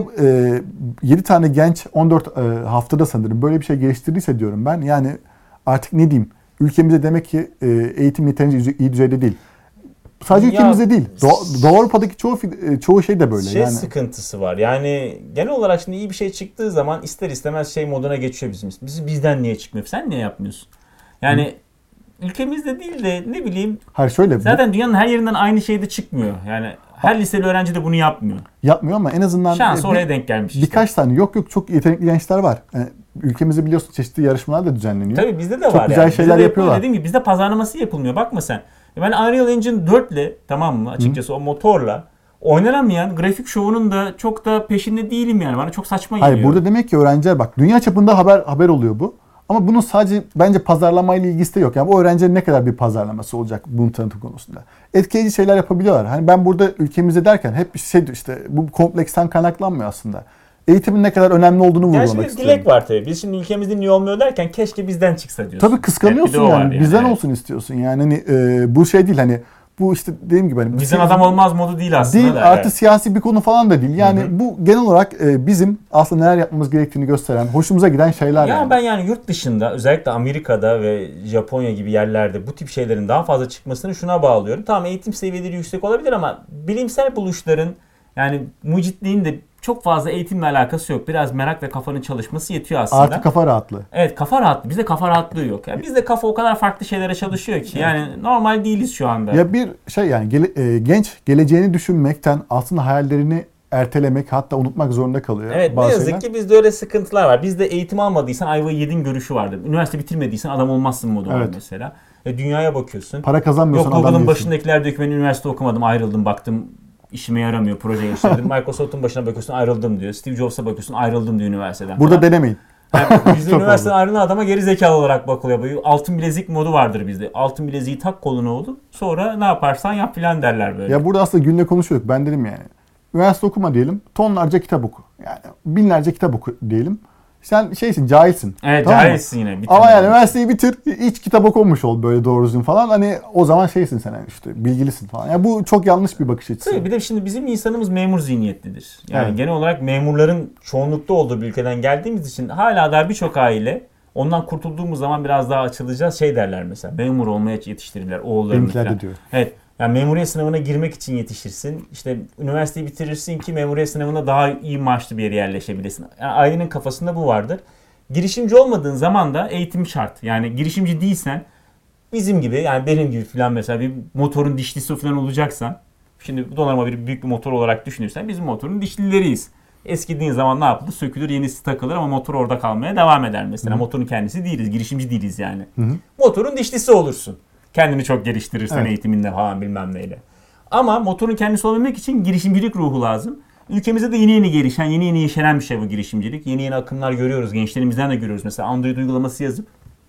7 tane genç 14 haftada sanırım böyle bir şey geliştirdiyse diyorum ben. Yani artık ne diyeyim? Ülkemizde demek ki eğitim yeterince iyi düzeyde değil. Sadece ülkemizde değil. Doğu Avrupa'daki çoğu şey de böyle. Yani sıkıntısı var. Yani genel olarak şimdi iyi bir şey çıktığı zaman ister istemez moduna geçiyor bizim. Bizden niye çıkmıyor? Sen niye yapmıyorsun? Yani ülkemizde değil de ne bileyim. Hayır şöyle. Zaten dünyanın her yerinden aynı şey de çıkmıyor. Yani her liseli öğrenci de bunu yapmıyor. Yapmıyor ama en azından şans oraya denk gelmiş. Birkaç tane yok çok yetenekli gençler var. Yani ülkemizde biliyorsun çeşitli yarışmalar da düzenleniyor. Tabii bizde de çok var. Çok güzel şeyler yapıyorlar. Dediğim gibi bizde pazarlaması yapılmıyor. Bakma sen. Ben Unreal Engine 4 ile tamam mı açıkçası o motorla oynanamayan grafik şovunun da çok da peşinde değilim yani. Bana çok saçma geliyor. Hayır burada demek ki öğrenciler bak dünya çapında haber oluyor bu. Ama bunun sadece bence pazarlamayla ilgisi de yok. Yani bu öğrencilerin ne kadar bir pazarlaması olacak bunun tanıtım konusunda. Etkileyici şeyler yapabiliyorlar. Hani ben burada ülkemizde derken hep işte bu kompleksten kaynaklanmıyor aslında. Eğitimin ne kadar önemli olduğunu vurgulamak istiyorum. Gerçi bir dilek var tabii. Biz şimdi ülkemizde niye olmuyor derken keşke bizden çıksa diyorsun. Tabii kıskanıyorsun yani. Bizden olsun istiyorsun. Yani hani, bu şey değil hani bu işte dediğim gibi hani bizden adam olmaz modu değil aslında. Değil artı siyasi bir konu falan da değil. Yani bu genel olarak bizim aslında neler yapmamız gerektiğini gösteren, hoşumuza giden şeyler. Ya ben yani yurt dışında özellikle Amerika'da ve Japonya gibi yerlerde bu tip şeylerin daha fazla çıkmasını şuna bağlıyorum. Tamam eğitim seviyeleri yüksek olabilir ama bilimsel buluşların yani mucitliğin de çok fazla eğitimle alakası yok. Biraz merak ve kafanın çalışması yetiyor aslında. Artı kafa rahatlığı. Evet kafa rahatlığı. Bizde kafa rahatlığı yok. Yani bizde kafa o kadar farklı şeylere çalışıyor ki. Yani normal değiliz şu anda. Ya bir şey yani genç geleceğini düşünmekten aslında hayallerini ertelemek hatta unutmak zorunda kalıyor. Evet ne yazık ki bizde öyle sıkıntılar var. Bizde eğitim almadıysan ayvayı yedin görüşü vardır. Üniversite bitirmediysen adam olmazsın modu var mesela. Dünyaya bakıyorsun. Para kazanmıyorsan adam değilsin. Yok Google'ın başındakiler diyor ki ben üniversite okumadım ayrıldım baktım. İşime yaramıyor, proje geliştirdim. Microsoft'un başına bakıyorsun ayrıldım diyor. Steve Jobs'a bakıyorsun ayrıldım diyor üniversiteden. Burada falan denemeyin. Yani bizde üniversiteden ayrılan adama geri zekalı olarak bakılıyor. Böyle altın bilezik modu vardır bizde. Altın bileziği tak koluna oğlum. Sonra ne yaparsan yap filan derler böyle. Ya burada aslında günle konuşuyorduk. Ben dedim yani. Üniversite okuma diyelim. Tonlarca kitap oku. Yani binlerce kitap oku diyelim. Sen cahilsin. Evet tamam cahilsin yine. Ama yani üniversiteyi bitir, hiç kitap okunmuş ol böyle doğru düzgün falan. Hani o zaman sen yani işte bilgilisin falan. Yani bu çok yanlış bir bakış açısı. Tabii bir de şimdi bizim insanımız memur zihniyetlidir. Yani genel olarak memurların çoğunlukta olduğu bir ülkeden geldiğimiz için hala daha birçok aile ondan kurtulduğumuz zaman biraz daha açılacağız. Derler mesela memur olmaya yetiştirirler oğullarını falan. Diyor. Evet. Yani memuriyet sınavına girmek için yetişirsin. İşte üniversiteyi bitirirsin ki memuriyet sınavına daha iyi maaşlı bir yere yerleşebilirsin. Yani ailenin kafasında bu vardır. Girişimci olmadığın zaman da eğitim şart. Yani girişimci değilsen bizim gibi yani benim gibi falan mesela bir motorun dişlisi falan olacaksan şimdi donanma büyük bir motor olarak düşünürsen biz motorun dişlileriyiz. Eskidiğin zaman ne yapılır? Sökülür, yenisi takılır ama motor orada kalmaya devam eder mesela. Motorun kendisi değiliz, girişimci değiliz yani. Motorun dişlisi olursun. Kendini çok geliştirirsen eğitiminle falan bilmem neyle. Ama motorun kendisi olabilmek için girişimcilik ruhu lazım. Ülkemizde de yeni gelişen, yeni yeşeren bir şey bu girişimcilik. Yeni akımlar görüyoruz. Gençlerimizden de görüyoruz. Mesela Android uygulaması yazıp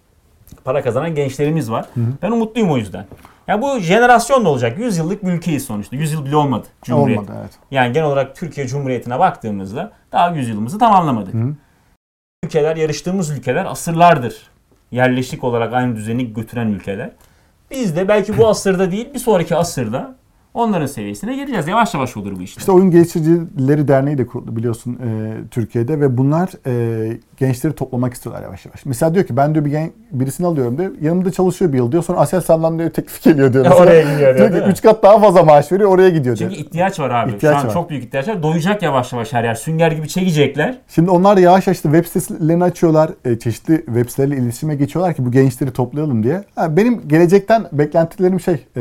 para kazanan gençlerimiz var. Ben umutluyum o yüzden. Ya bu jenerasyon da olacak. 100 yıllık bir ülkeyiz sonuçta. 100 yıl bile olmadı Cumhuriyet. Olmadı, evet. Yani genel olarak Türkiye Cumhuriyeti'ne baktığımızda daha 100 yılımızı tamamlamadık. Ülkeler, yarıştığımız ülkeler asırlardır yerleşik olarak aynı düzeni götüren ülkeler. Biz de belki bu asırda değil bir sonraki asırda onların seviyesine geleceğiz. Yavaş yavaş olur bu işte. İşte Oyun Geliştiricileri Derneği de kuruldu biliyorsun Türkiye'de ve bunlar gençleri toplamak istiyorlar yavaş yavaş. Mesela diyor ki ben diyor birisini alıyorum diyor. Yanımda çalışıyor bir yıl diyor. Sonra Aselsan'dan diyor teklif geliyor diyor. Oraya gidiyor diyor. Diyor ki 3 kat daha fazla maaş veriyor oraya gidiyor diyor. Çünkü ihtiyaç var abi. Şu an çok büyük ihtiyaç var. Doyacak yavaş yavaş her yer. Sünger gibi çekecekler. Şimdi onlar da yavaş yavaş web sitelerini açıyorlar. Çeşitli web siteleriyle iletişime geçiyorlar ki bu gençleri toplayalım diye. Benim gelecekten beklentilerim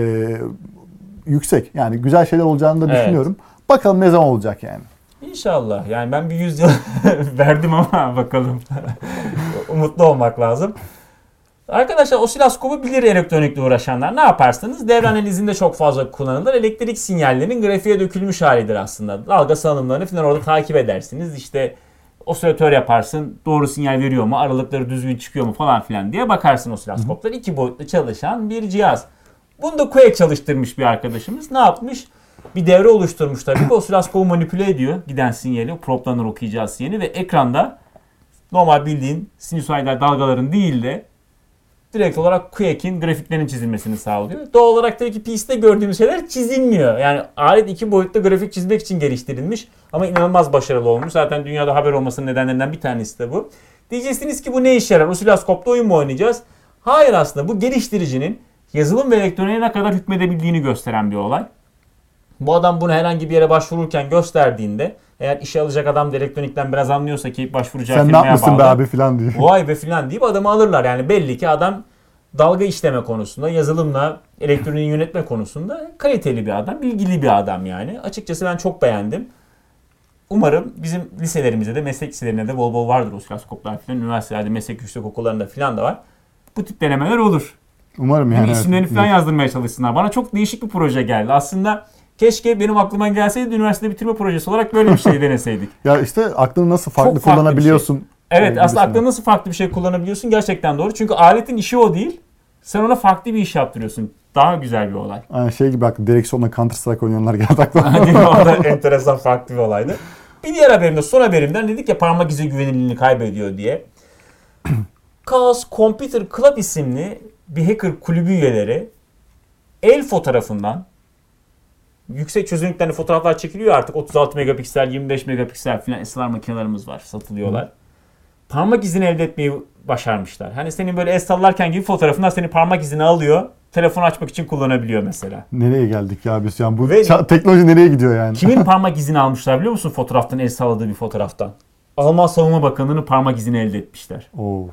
yüksek. Yani güzel şeyler olacağını da düşünüyorum. Bakalım ne zaman olacak yani. İnşallah. Yani ben bir 100 yıl verdim ama bakalım. Umutlu olmak lazım. Arkadaşlar osiloskopu bilir elektronikle uğraşanlar. Ne yaparsınız? Devre analizinde çok fazla kullanılır. Elektrik sinyallerinin grafiğe dökülmüş halidir aslında. Dalga salınımlarını falan orada takip edersiniz. İşte osilatör yaparsın. Doğru sinyal veriyor mu? Aralıkları düzgün çıkıyor mu falan filan diye bakarsın osiloskoplar. 2 boyutlu çalışan bir cihaz. Bunu da Quake çalıştırmış bir arkadaşımız. Ne yapmış? Bir devre oluşturmuş tabii. Osiloskopu manipüle ediyor. Giden sinyali, prop'tan okuyacağı sinyali ve ekranda normal bildiğin sinüsoidal dalgaların değil de direkt olarak Quake'in grafiklerinin çizilmesini sağlıyor. Doğal olarak tabii ki PC'de gördüğümüz şeyler çizilmiyor. Yani alet 2 boyutlu grafik çizmek için geliştirilmiş ama inanılmaz başarılı olmuş. Zaten dünyada haber olmasının nedenlerinden bir tanesi de bu. Diyeceksiniz ki bu ne işe yarar? Osiloskopta oyun mu oynayacağız? Hayır, aslında bu geliştiricinin yazılım ve elektroniğe ne kadar hükmedebildiğini gösteren bir olay. Bu adam bunu herhangi bir yere başvururken gösterdiğinde, eğer işe alacak adam da elektronikten biraz anlıyorsa ki başvuracağı sen ne firmaya yapmışsın bağlı. be abi filan diyor. Vay be filan deyip adamı alırlar. Yani belli ki adam dalga işleme konusunda, yazılımla elektroniği yönetme konusunda kaliteli bir adam, bilgili bir adam yani. Açıkçası ben çok beğendim. Umarım bizim liselerimizde de, meslek liselerinde de bol bol vardır osiloskoplar filan. Üniversitelerde, meslek yüksekokullarında filan da var. Bu tip denemeler olur. Umarım yani. İsimlerini falan yazdırmaya çalışsınlar. Bana çok değişik bir proje geldi. Aslında keşke benim aklıma gelseydi üniversitede bitirme projesi olarak böyle bir şey deneseydik. Ya işte aklını nasıl farklı Çok farklı kullanabiliyorsun. bir şey. Evet, aslında aklında nasıl farklı bir şey kullanabiliyorsun gerçekten doğru. Çünkü aletin işi o değil. Sen ona farklı bir iş yaptırıyorsun. Daha güzel bir olay. Yani şey gibi aklı direksiyonla Counter Strike oynayanlar geldi aklıma. O da enteresan farklı bir olaydı. Bir diğer haberimde, son haberimden dedik ya parmak izi güvenilirliğini kaybediyor diye. Chaos Computer Club isimli bir hacker kulübü üyeleri el fotoğrafından yüksek çözünürlükten fotoğraflar çekiliyor artık. 36 megapiksel, 25 megapiksel filan SLR makinelerimiz var, satılıyorlar. Parmak izini elde etmeyi başarmışlar. Hani senin böyle el sallarken gibi fotoğrafından senin parmak izini alıyor. Telefonu açmak için kullanabiliyor mesela. Nereye geldik ya biz? Yani bu Ve teknoloji nereye gidiyor yani? kimin parmak izini almışlar biliyor musun fotoğraftan, el salladığı bir fotoğraftan? Alman Savunma Bakanlığı'nın parmak izini elde etmişler. Oo.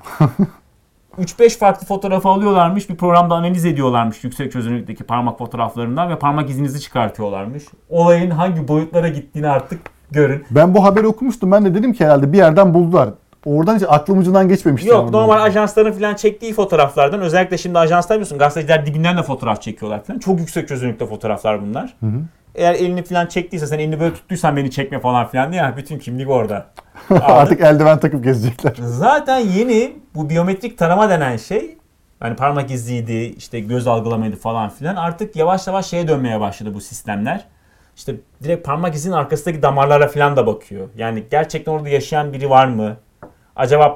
3-5 farklı fotoğrafı alıyorlarmış. Bir programda analiz ediyorlarmış yüksek çözünürlükteki parmak fotoğraflarından ve parmak izinizi çıkartıyorlarmış. Olayın hangi boyutlara gittiğini artık görün. Ben bu haberi okumuştum. Ben de dedim ki herhalde bir yerden buldular. Oradan hiç aklım ucundan geçmemişti. Yok, normal ajansların falan çektiği fotoğraflardan, özellikle şimdi ajanslar biliyorsun gazeteciler dibinden de fotoğraf çekiyorlar falan. Çok yüksek çözünürlükte fotoğraflar bunlar. Hı. Eğer elini falan çektiyse, sen elini böyle tuttuysan beni çekme falan filan diye bütün kimlik orada. Artık eldiven takıp gezecekler. Zaten yeni bu biyometrik tarama denen şey, yani parmak iziydi, işte göz algılamaydı falan filan, artık yavaş yavaş şeye dönmeye başladı bu sistemler. İşte direkt parmak izinin arkasındaki damarlara falan da bakıyor. Yani gerçekten orada yaşayan biri var mı? Acaba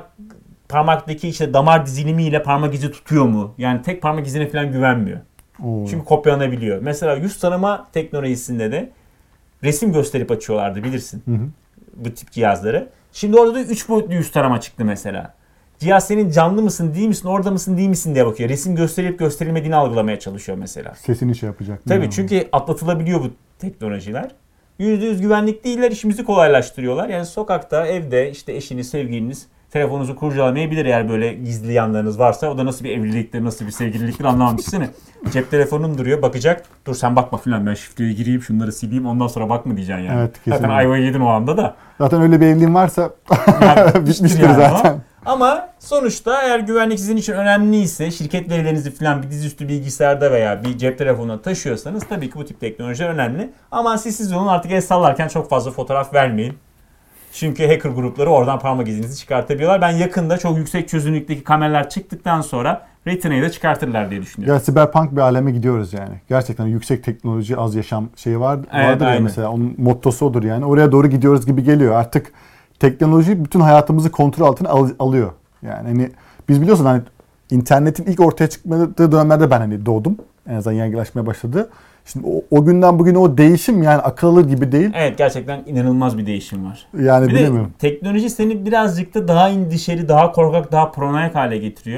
parmaktaki işte damar dizilimiyle parmak izi tutuyor mu? Yani tek parmak izine falan güvenmiyor. Oo. Çünkü kopyalanabiliyor. Mesela yüz tanıma teknolojisinde de resim gösterip açıyorlardı, bilirsin. Hı hı. Bu tip cihazları. Şimdi orada da 3 boyutlu yüz tarama çıktı mesela. Cihaz senin canlı mısın, değil misin, orada mısın, değil misin diye bakıyor. Resim gösterilip gösterilmediğini algılamaya çalışıyor mesela. Sesini şey yapacak. Tabii, çünkü atlatılabiliyor bu teknolojiler. %100 güvenlik değiller, işimizi kolaylaştırıyorlar. Yani sokakta, evde işte eşiniz, sevgiliniz telefonunuzu kurcalamayabilir eğer böyle gizli yanlarınız varsa. O da nasıl bir evliliktir, nasıl bir sevgililiktir anlamam. Düşünsene. Cep telefonun duruyor, bakacak. Dur sen bakma filan, ben şifreye gireyim, şunları sileyim, ondan sonra bakma diyeceksin yani. Evet, kesinlikle. Zaten ayvayı yedin o anda da. Zaten öyle bir evliliğin varsa yani, bitmiştir yani zaten. Ama sonuçta eğer güvenlik sizin için önemliyse, şirket verilerinizi falan bir dizüstü bilgisayarda veya bir cep telefonuna taşıyorsanız tabii ki bu tip teknolojiler önemli. Ama siz olun, artık el sallarken çok fazla fotoğraf vermeyin. Çünkü hacker grupları oradan parmak izinizi çıkartabiliyorlar. Ben yakında çok yüksek çözünürlükteki kameralar çıktıktan sonra Retina'yı da çıkartırlar diye düşünüyorum. Ya siberpunk bir aleme gidiyoruz yani. Gerçekten yüksek teknoloji, az yaşam şeyi vardır evet, ya mesela. Onun mottosu odur yani. Oraya doğru gidiyoruz gibi geliyor. Artık teknoloji bütün hayatımızı kontrol altına alıyor. Yani hani biz biliyorsun hani internetin ilk ortaya çıkmadığı dönemlerde ben hani doğdum. En azından yaygınlaşmaya başladı. Şimdi o günden bugüne o değişim yani akıl alır gibi değil. Evet, gerçekten inanılmaz bir değişim var. Yani bir bilemiyorum. De teknoloji seni birazcık da daha endişeli, daha korkak, daha paranoyak hale getiriyor.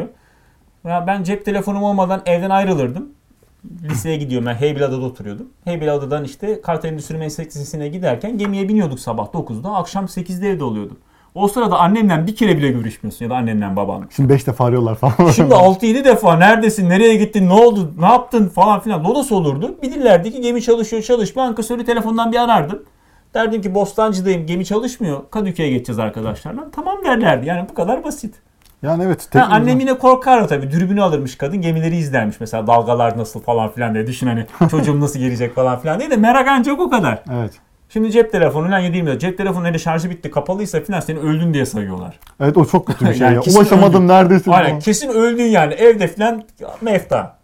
Ya ben cep telefonum olmadan evden ayrılırdım. Liseye gidiyorum. Ben Heybeliada'da oturuyordum. Heybeliada'dan işte Kartal Endüstri Meslek Lisesi'ne giderken gemiye biniyorduk sabah 9'da. Akşam 8'de evde oluyordum. O sırada annemle bir kere bile görüşmüyorsun ya da annenle babanla. Şimdi 5 defa arıyorlar falan. Şimdi 6-7 defa neredesin, nereye gittin, ne oldu, ne yaptın falan filan. Lodos olurdu. Bilirlerdi ki gemi çalışıyor, çalışmıyor. Ankasörü telefondan bir arardım. Derdim ki Bostancı'dayım, gemi çalışmıyor. Kadıköy'e geçeceğiz arkadaşlarla. Tamam derlerdi. Yani bu kadar basit. Yani evet. Annem yine korkar tabii. Dürbünü alırmış kadın. Gemileri izlermiş mesela. Dalgalar nasıl falan filan diye. Düşün hani çocuğum nasıl gelecek falan filan diye de merak ancak o kadar. Evet. Şimdi cep telefonuyla 7/24. Cep telefonuyla şarjı bitti, kapalıysa filan seni öldün diye sayıyorlar. Evet, o çok kötü bir şey yani ya. Ulaşamadım öldün. Neredesin? Aynen, kesin öldün yani. Evde filan mefta.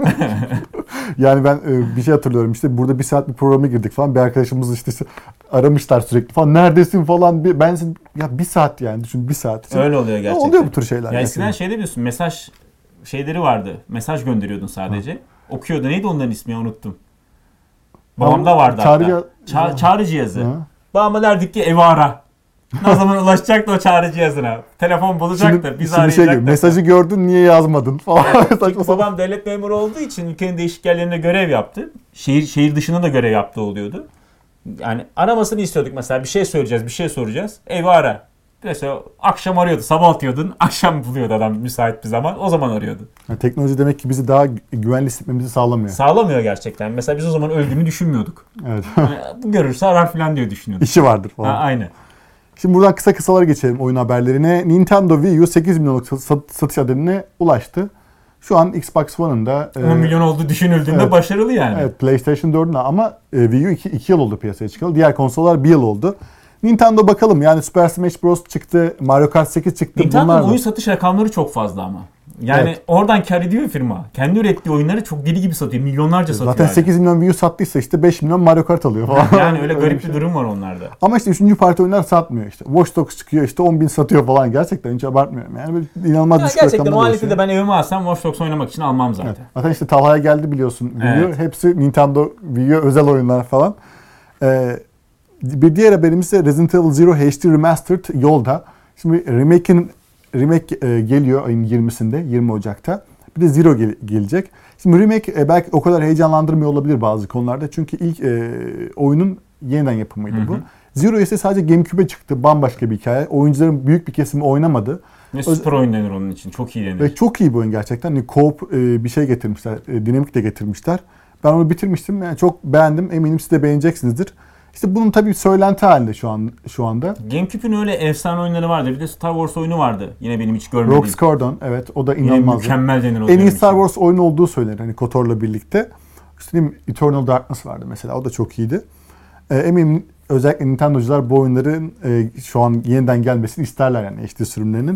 Yani ben bir şey hatırlıyorum işte burada bir saat bir programa girdik falan. Bir arkadaşımız işte aramışlar sürekli falan. Neredesin falan. Ya bir saat yani düşün, bir saat. Öyle oluyor gerçekten. Oluyor bu tür şeyler. Ya eskiden şey de biliyorsun, mesaj şeyleri vardı. Mesaj gönderiyordun sadece. Okuyordu. Neydi onların ismi ya, unuttum. Babamda vardı hatta. Çağrı cihazı. Babama derdik ki evi ara. Ne zaman ulaşacak da o çağrı cihazına. Telefon bulacak da biz arayacak da. Mesajı gördün niye yazmadın falan. Babam devlet memuru olduğu için ülkenin değişik yerlerinde görev yaptı. Şehir dışında da görev yaptığı oluyordu. Yani aramasını istiyorduk mesela, bir şey söyleyeceğiz, bir şey soracağız. Evi ara. Mesela akşam arıyordu, sabah atıyordun, akşam buluyordu adam müsait bir zaman, o zaman arıyordu. Yani teknoloji demek ki bizi daha güvenli hissetmemizi sağlamıyor. Sağlamıyor gerçekten. Mesela biz o zaman öldüğünü düşünmüyorduk. Evet. Yani bu görürse arar falan diye düşünüyorduk. İşi vardır falan. Aynen. Şimdi buradan kısalara geçelim oyun haberlerine. Nintendo Wii U 8 milyonluk satış adedine ulaştı. Şu an Xbox One'ın da 10 milyon olduğu düşünüldüğünde başarılı yani. Evet, PlayStation 4'ün ama Wii U 2 yıl oldu piyasaya çıkalı. Diğer konsollar 1 yıl oldu. Nintendo bakalım, yani Super Smash Bros çıktı, Mario Kart 8 çıktı. Nintendo'nun oyun satış rakamları çok fazla ama. Yani oradan kar ediyor firma. Kendi ürettiği oyunları çok deli gibi satıyor. Milyonlarca satıyor. Zaten 8 milyon Wii U sattıysa işte 5 milyon Mario Kart alıyor falan. Yani öyle garip bir durum var onlarda. Ama işte 3. parti oyunlar satmıyor işte. Watch Dogs çıkıyor işte 10 bin satıyor falan. Gerçekten hiç abartmıyorum. Yani böyle inanılmaz düşük rakamlar. Gerçekten o aleti de ben evime alsam Watch Dogs oynamak için almam zaten. Evet. Zaten işte Talha'ya geldi biliyorsun Wii U. Hepsi Nintendo Wii U özel oyunlar falan. Bir diğer haberimiz ise Resident Evil Zero HD Remastered yolda. Şimdi remake geliyor ayın 20'sinde, 20 Ocak'ta. Bir de Zero gelecek. Şimdi remake belki o kadar heyecanlandırmıyor olabilir bazı konularda. Çünkü ilk oyunun yeniden yapımıydı bu. Zero ise sadece GameCube'e çıktı. Bambaşka bir hikaye. Oyuncuların büyük bir kesimi oynamadı. Ne süper oyun denir onun için. Çok iyi denir. Ve çok iyi bir oyun gerçekten. Hani co-op bir şey getirmişler. Dinamik de getirmişler. Ben onu bitirmiştim. Yani çok beğendim. Eminim siz de beğeneceksinizdir. İşte bunun tabii söylenti halinde şu anda. GameCube'ün öyle efsane oyunları vardı. Bir de Star Wars oyunu vardı. Yine benim hiç görmediğim. Rogue Squadron, evet, o da inanılmaz. Mükemmel denir o. En iyi Star Wars oyunu olduğu söylenir hani KOTOR'la birlikte. İşte Eternal Darkness vardı mesela, o da çok iyiydi. Eminim özellikle Nintendo'cular bu oyunların şu an yeniden gelmesini isterler yani HD sürümlerinin.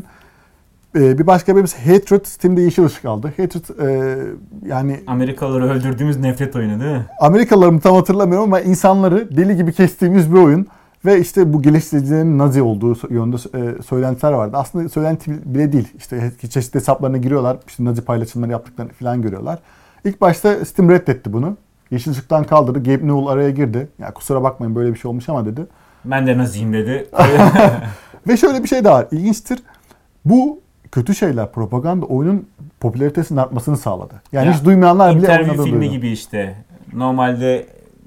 Bir başka birimiz Hatred, Steam'de yeşil ışık aldı. Hatred yani... Amerikalıları öldürdüğümüz nefret oyunu değil mi? Amerikalıları tam hatırlamıyorum ama insanları deli gibi kestiğimiz bir oyun. Ve işte bu geliştiricilerin Nazi olduğu yönünde söylentiler vardı. Aslında söylenti bile değil. İşte çeşitli hesaplarına giriyorlar. İşte Nazi paylaşımları yaptıklarını falan görüyorlar. İlk başta Steam reddetti bunu. Yeşil ışıktan kaldırdı. Gabe Newell araya girdi. Ya kusura bakmayın böyle bir şey olmuş ama dedi. Ben de Naziyim dedi. Ve şöyle bir şey daha var. İlginçtir. Bu kötü şeyler, propaganda oyunun popülaritesinin artmasını sağladı. Yani ya, hiç duymayanlar bile oynadığını interview filmi gibi işte. Normalde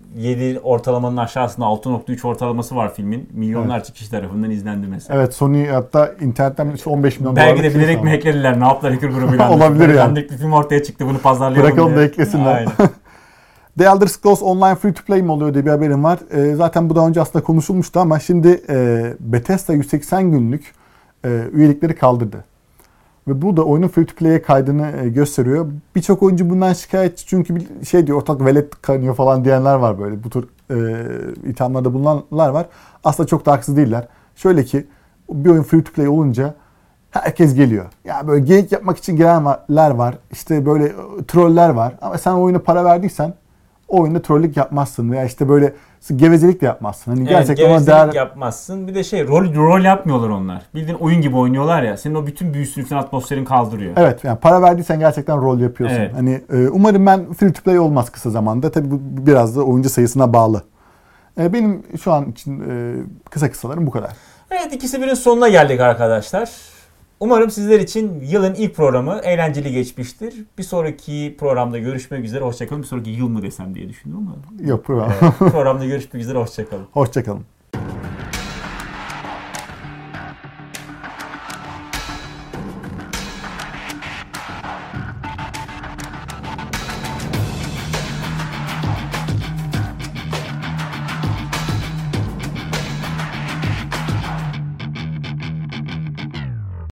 7 ortalamanın aşağısında 6.3 ortalaması var filmin. Milyonlarca kişi tarafından izlendi mesela. Evet, Sony hatta internetten 15 milyon belki de bilerek mi hacklediler, ne yaptılar hacker grubuyla. Olabilir yani. Dandik bir film ortaya çıktı, bunu pazarlayalım bırakalım diye. Da eklesinler. The Elder Scrolls Online Free to Play mi oluyor diye bir haberim var. Zaten bu daha önce aslında konuşulmuştu ama şimdi Bethesda 180 günlük üyelikleri kaldırdı. Ve bu da oyunun free to play'e kaydını gösteriyor. Birçok oyuncu bundan şikayetçi çünkü şey diyor, ortak velet kanıyor falan diyenler var böyle. Bu tür ithamlarda bulunanlar var. Aslında çok da haksız değiller. Şöyle ki bir oyun free to play olunca herkes geliyor. Ya böyle geyik yapmak için gelenler var. İşte böyle troller var. Ama sen oyuna para verdiysen o oyunda trollük yapmazsın veya işte böyle gevezelik de yapmazsın. Hani gerçekten gevezelik yapmazsın. Bir de rol yapmıyorlar onlar. Bildiğin oyun gibi oynuyorlar ya. Senin o bütün büyüsünü falan, atmosferin kaldırıyor. Evet, yani para verdiysen gerçekten rol yapıyorsun. Evet. Hani umarım ben free to play olmaz kısa zamanda. Tabii bu biraz da oyuncu sayısına bağlı. Benim şu an için kısalarım bu kadar. Evet, ikisi birin sonuna geldik arkadaşlar. Umarım sizler için yılın ilk programı eğlenceli geçmiştir. Bir sonraki programda görüşmek üzere. Hoşçakalın. Bir sonraki yıl mı desem diye düşündüm ama. Yok, programda görüşmek üzere. Hoşçakalın. Hoşçakalın.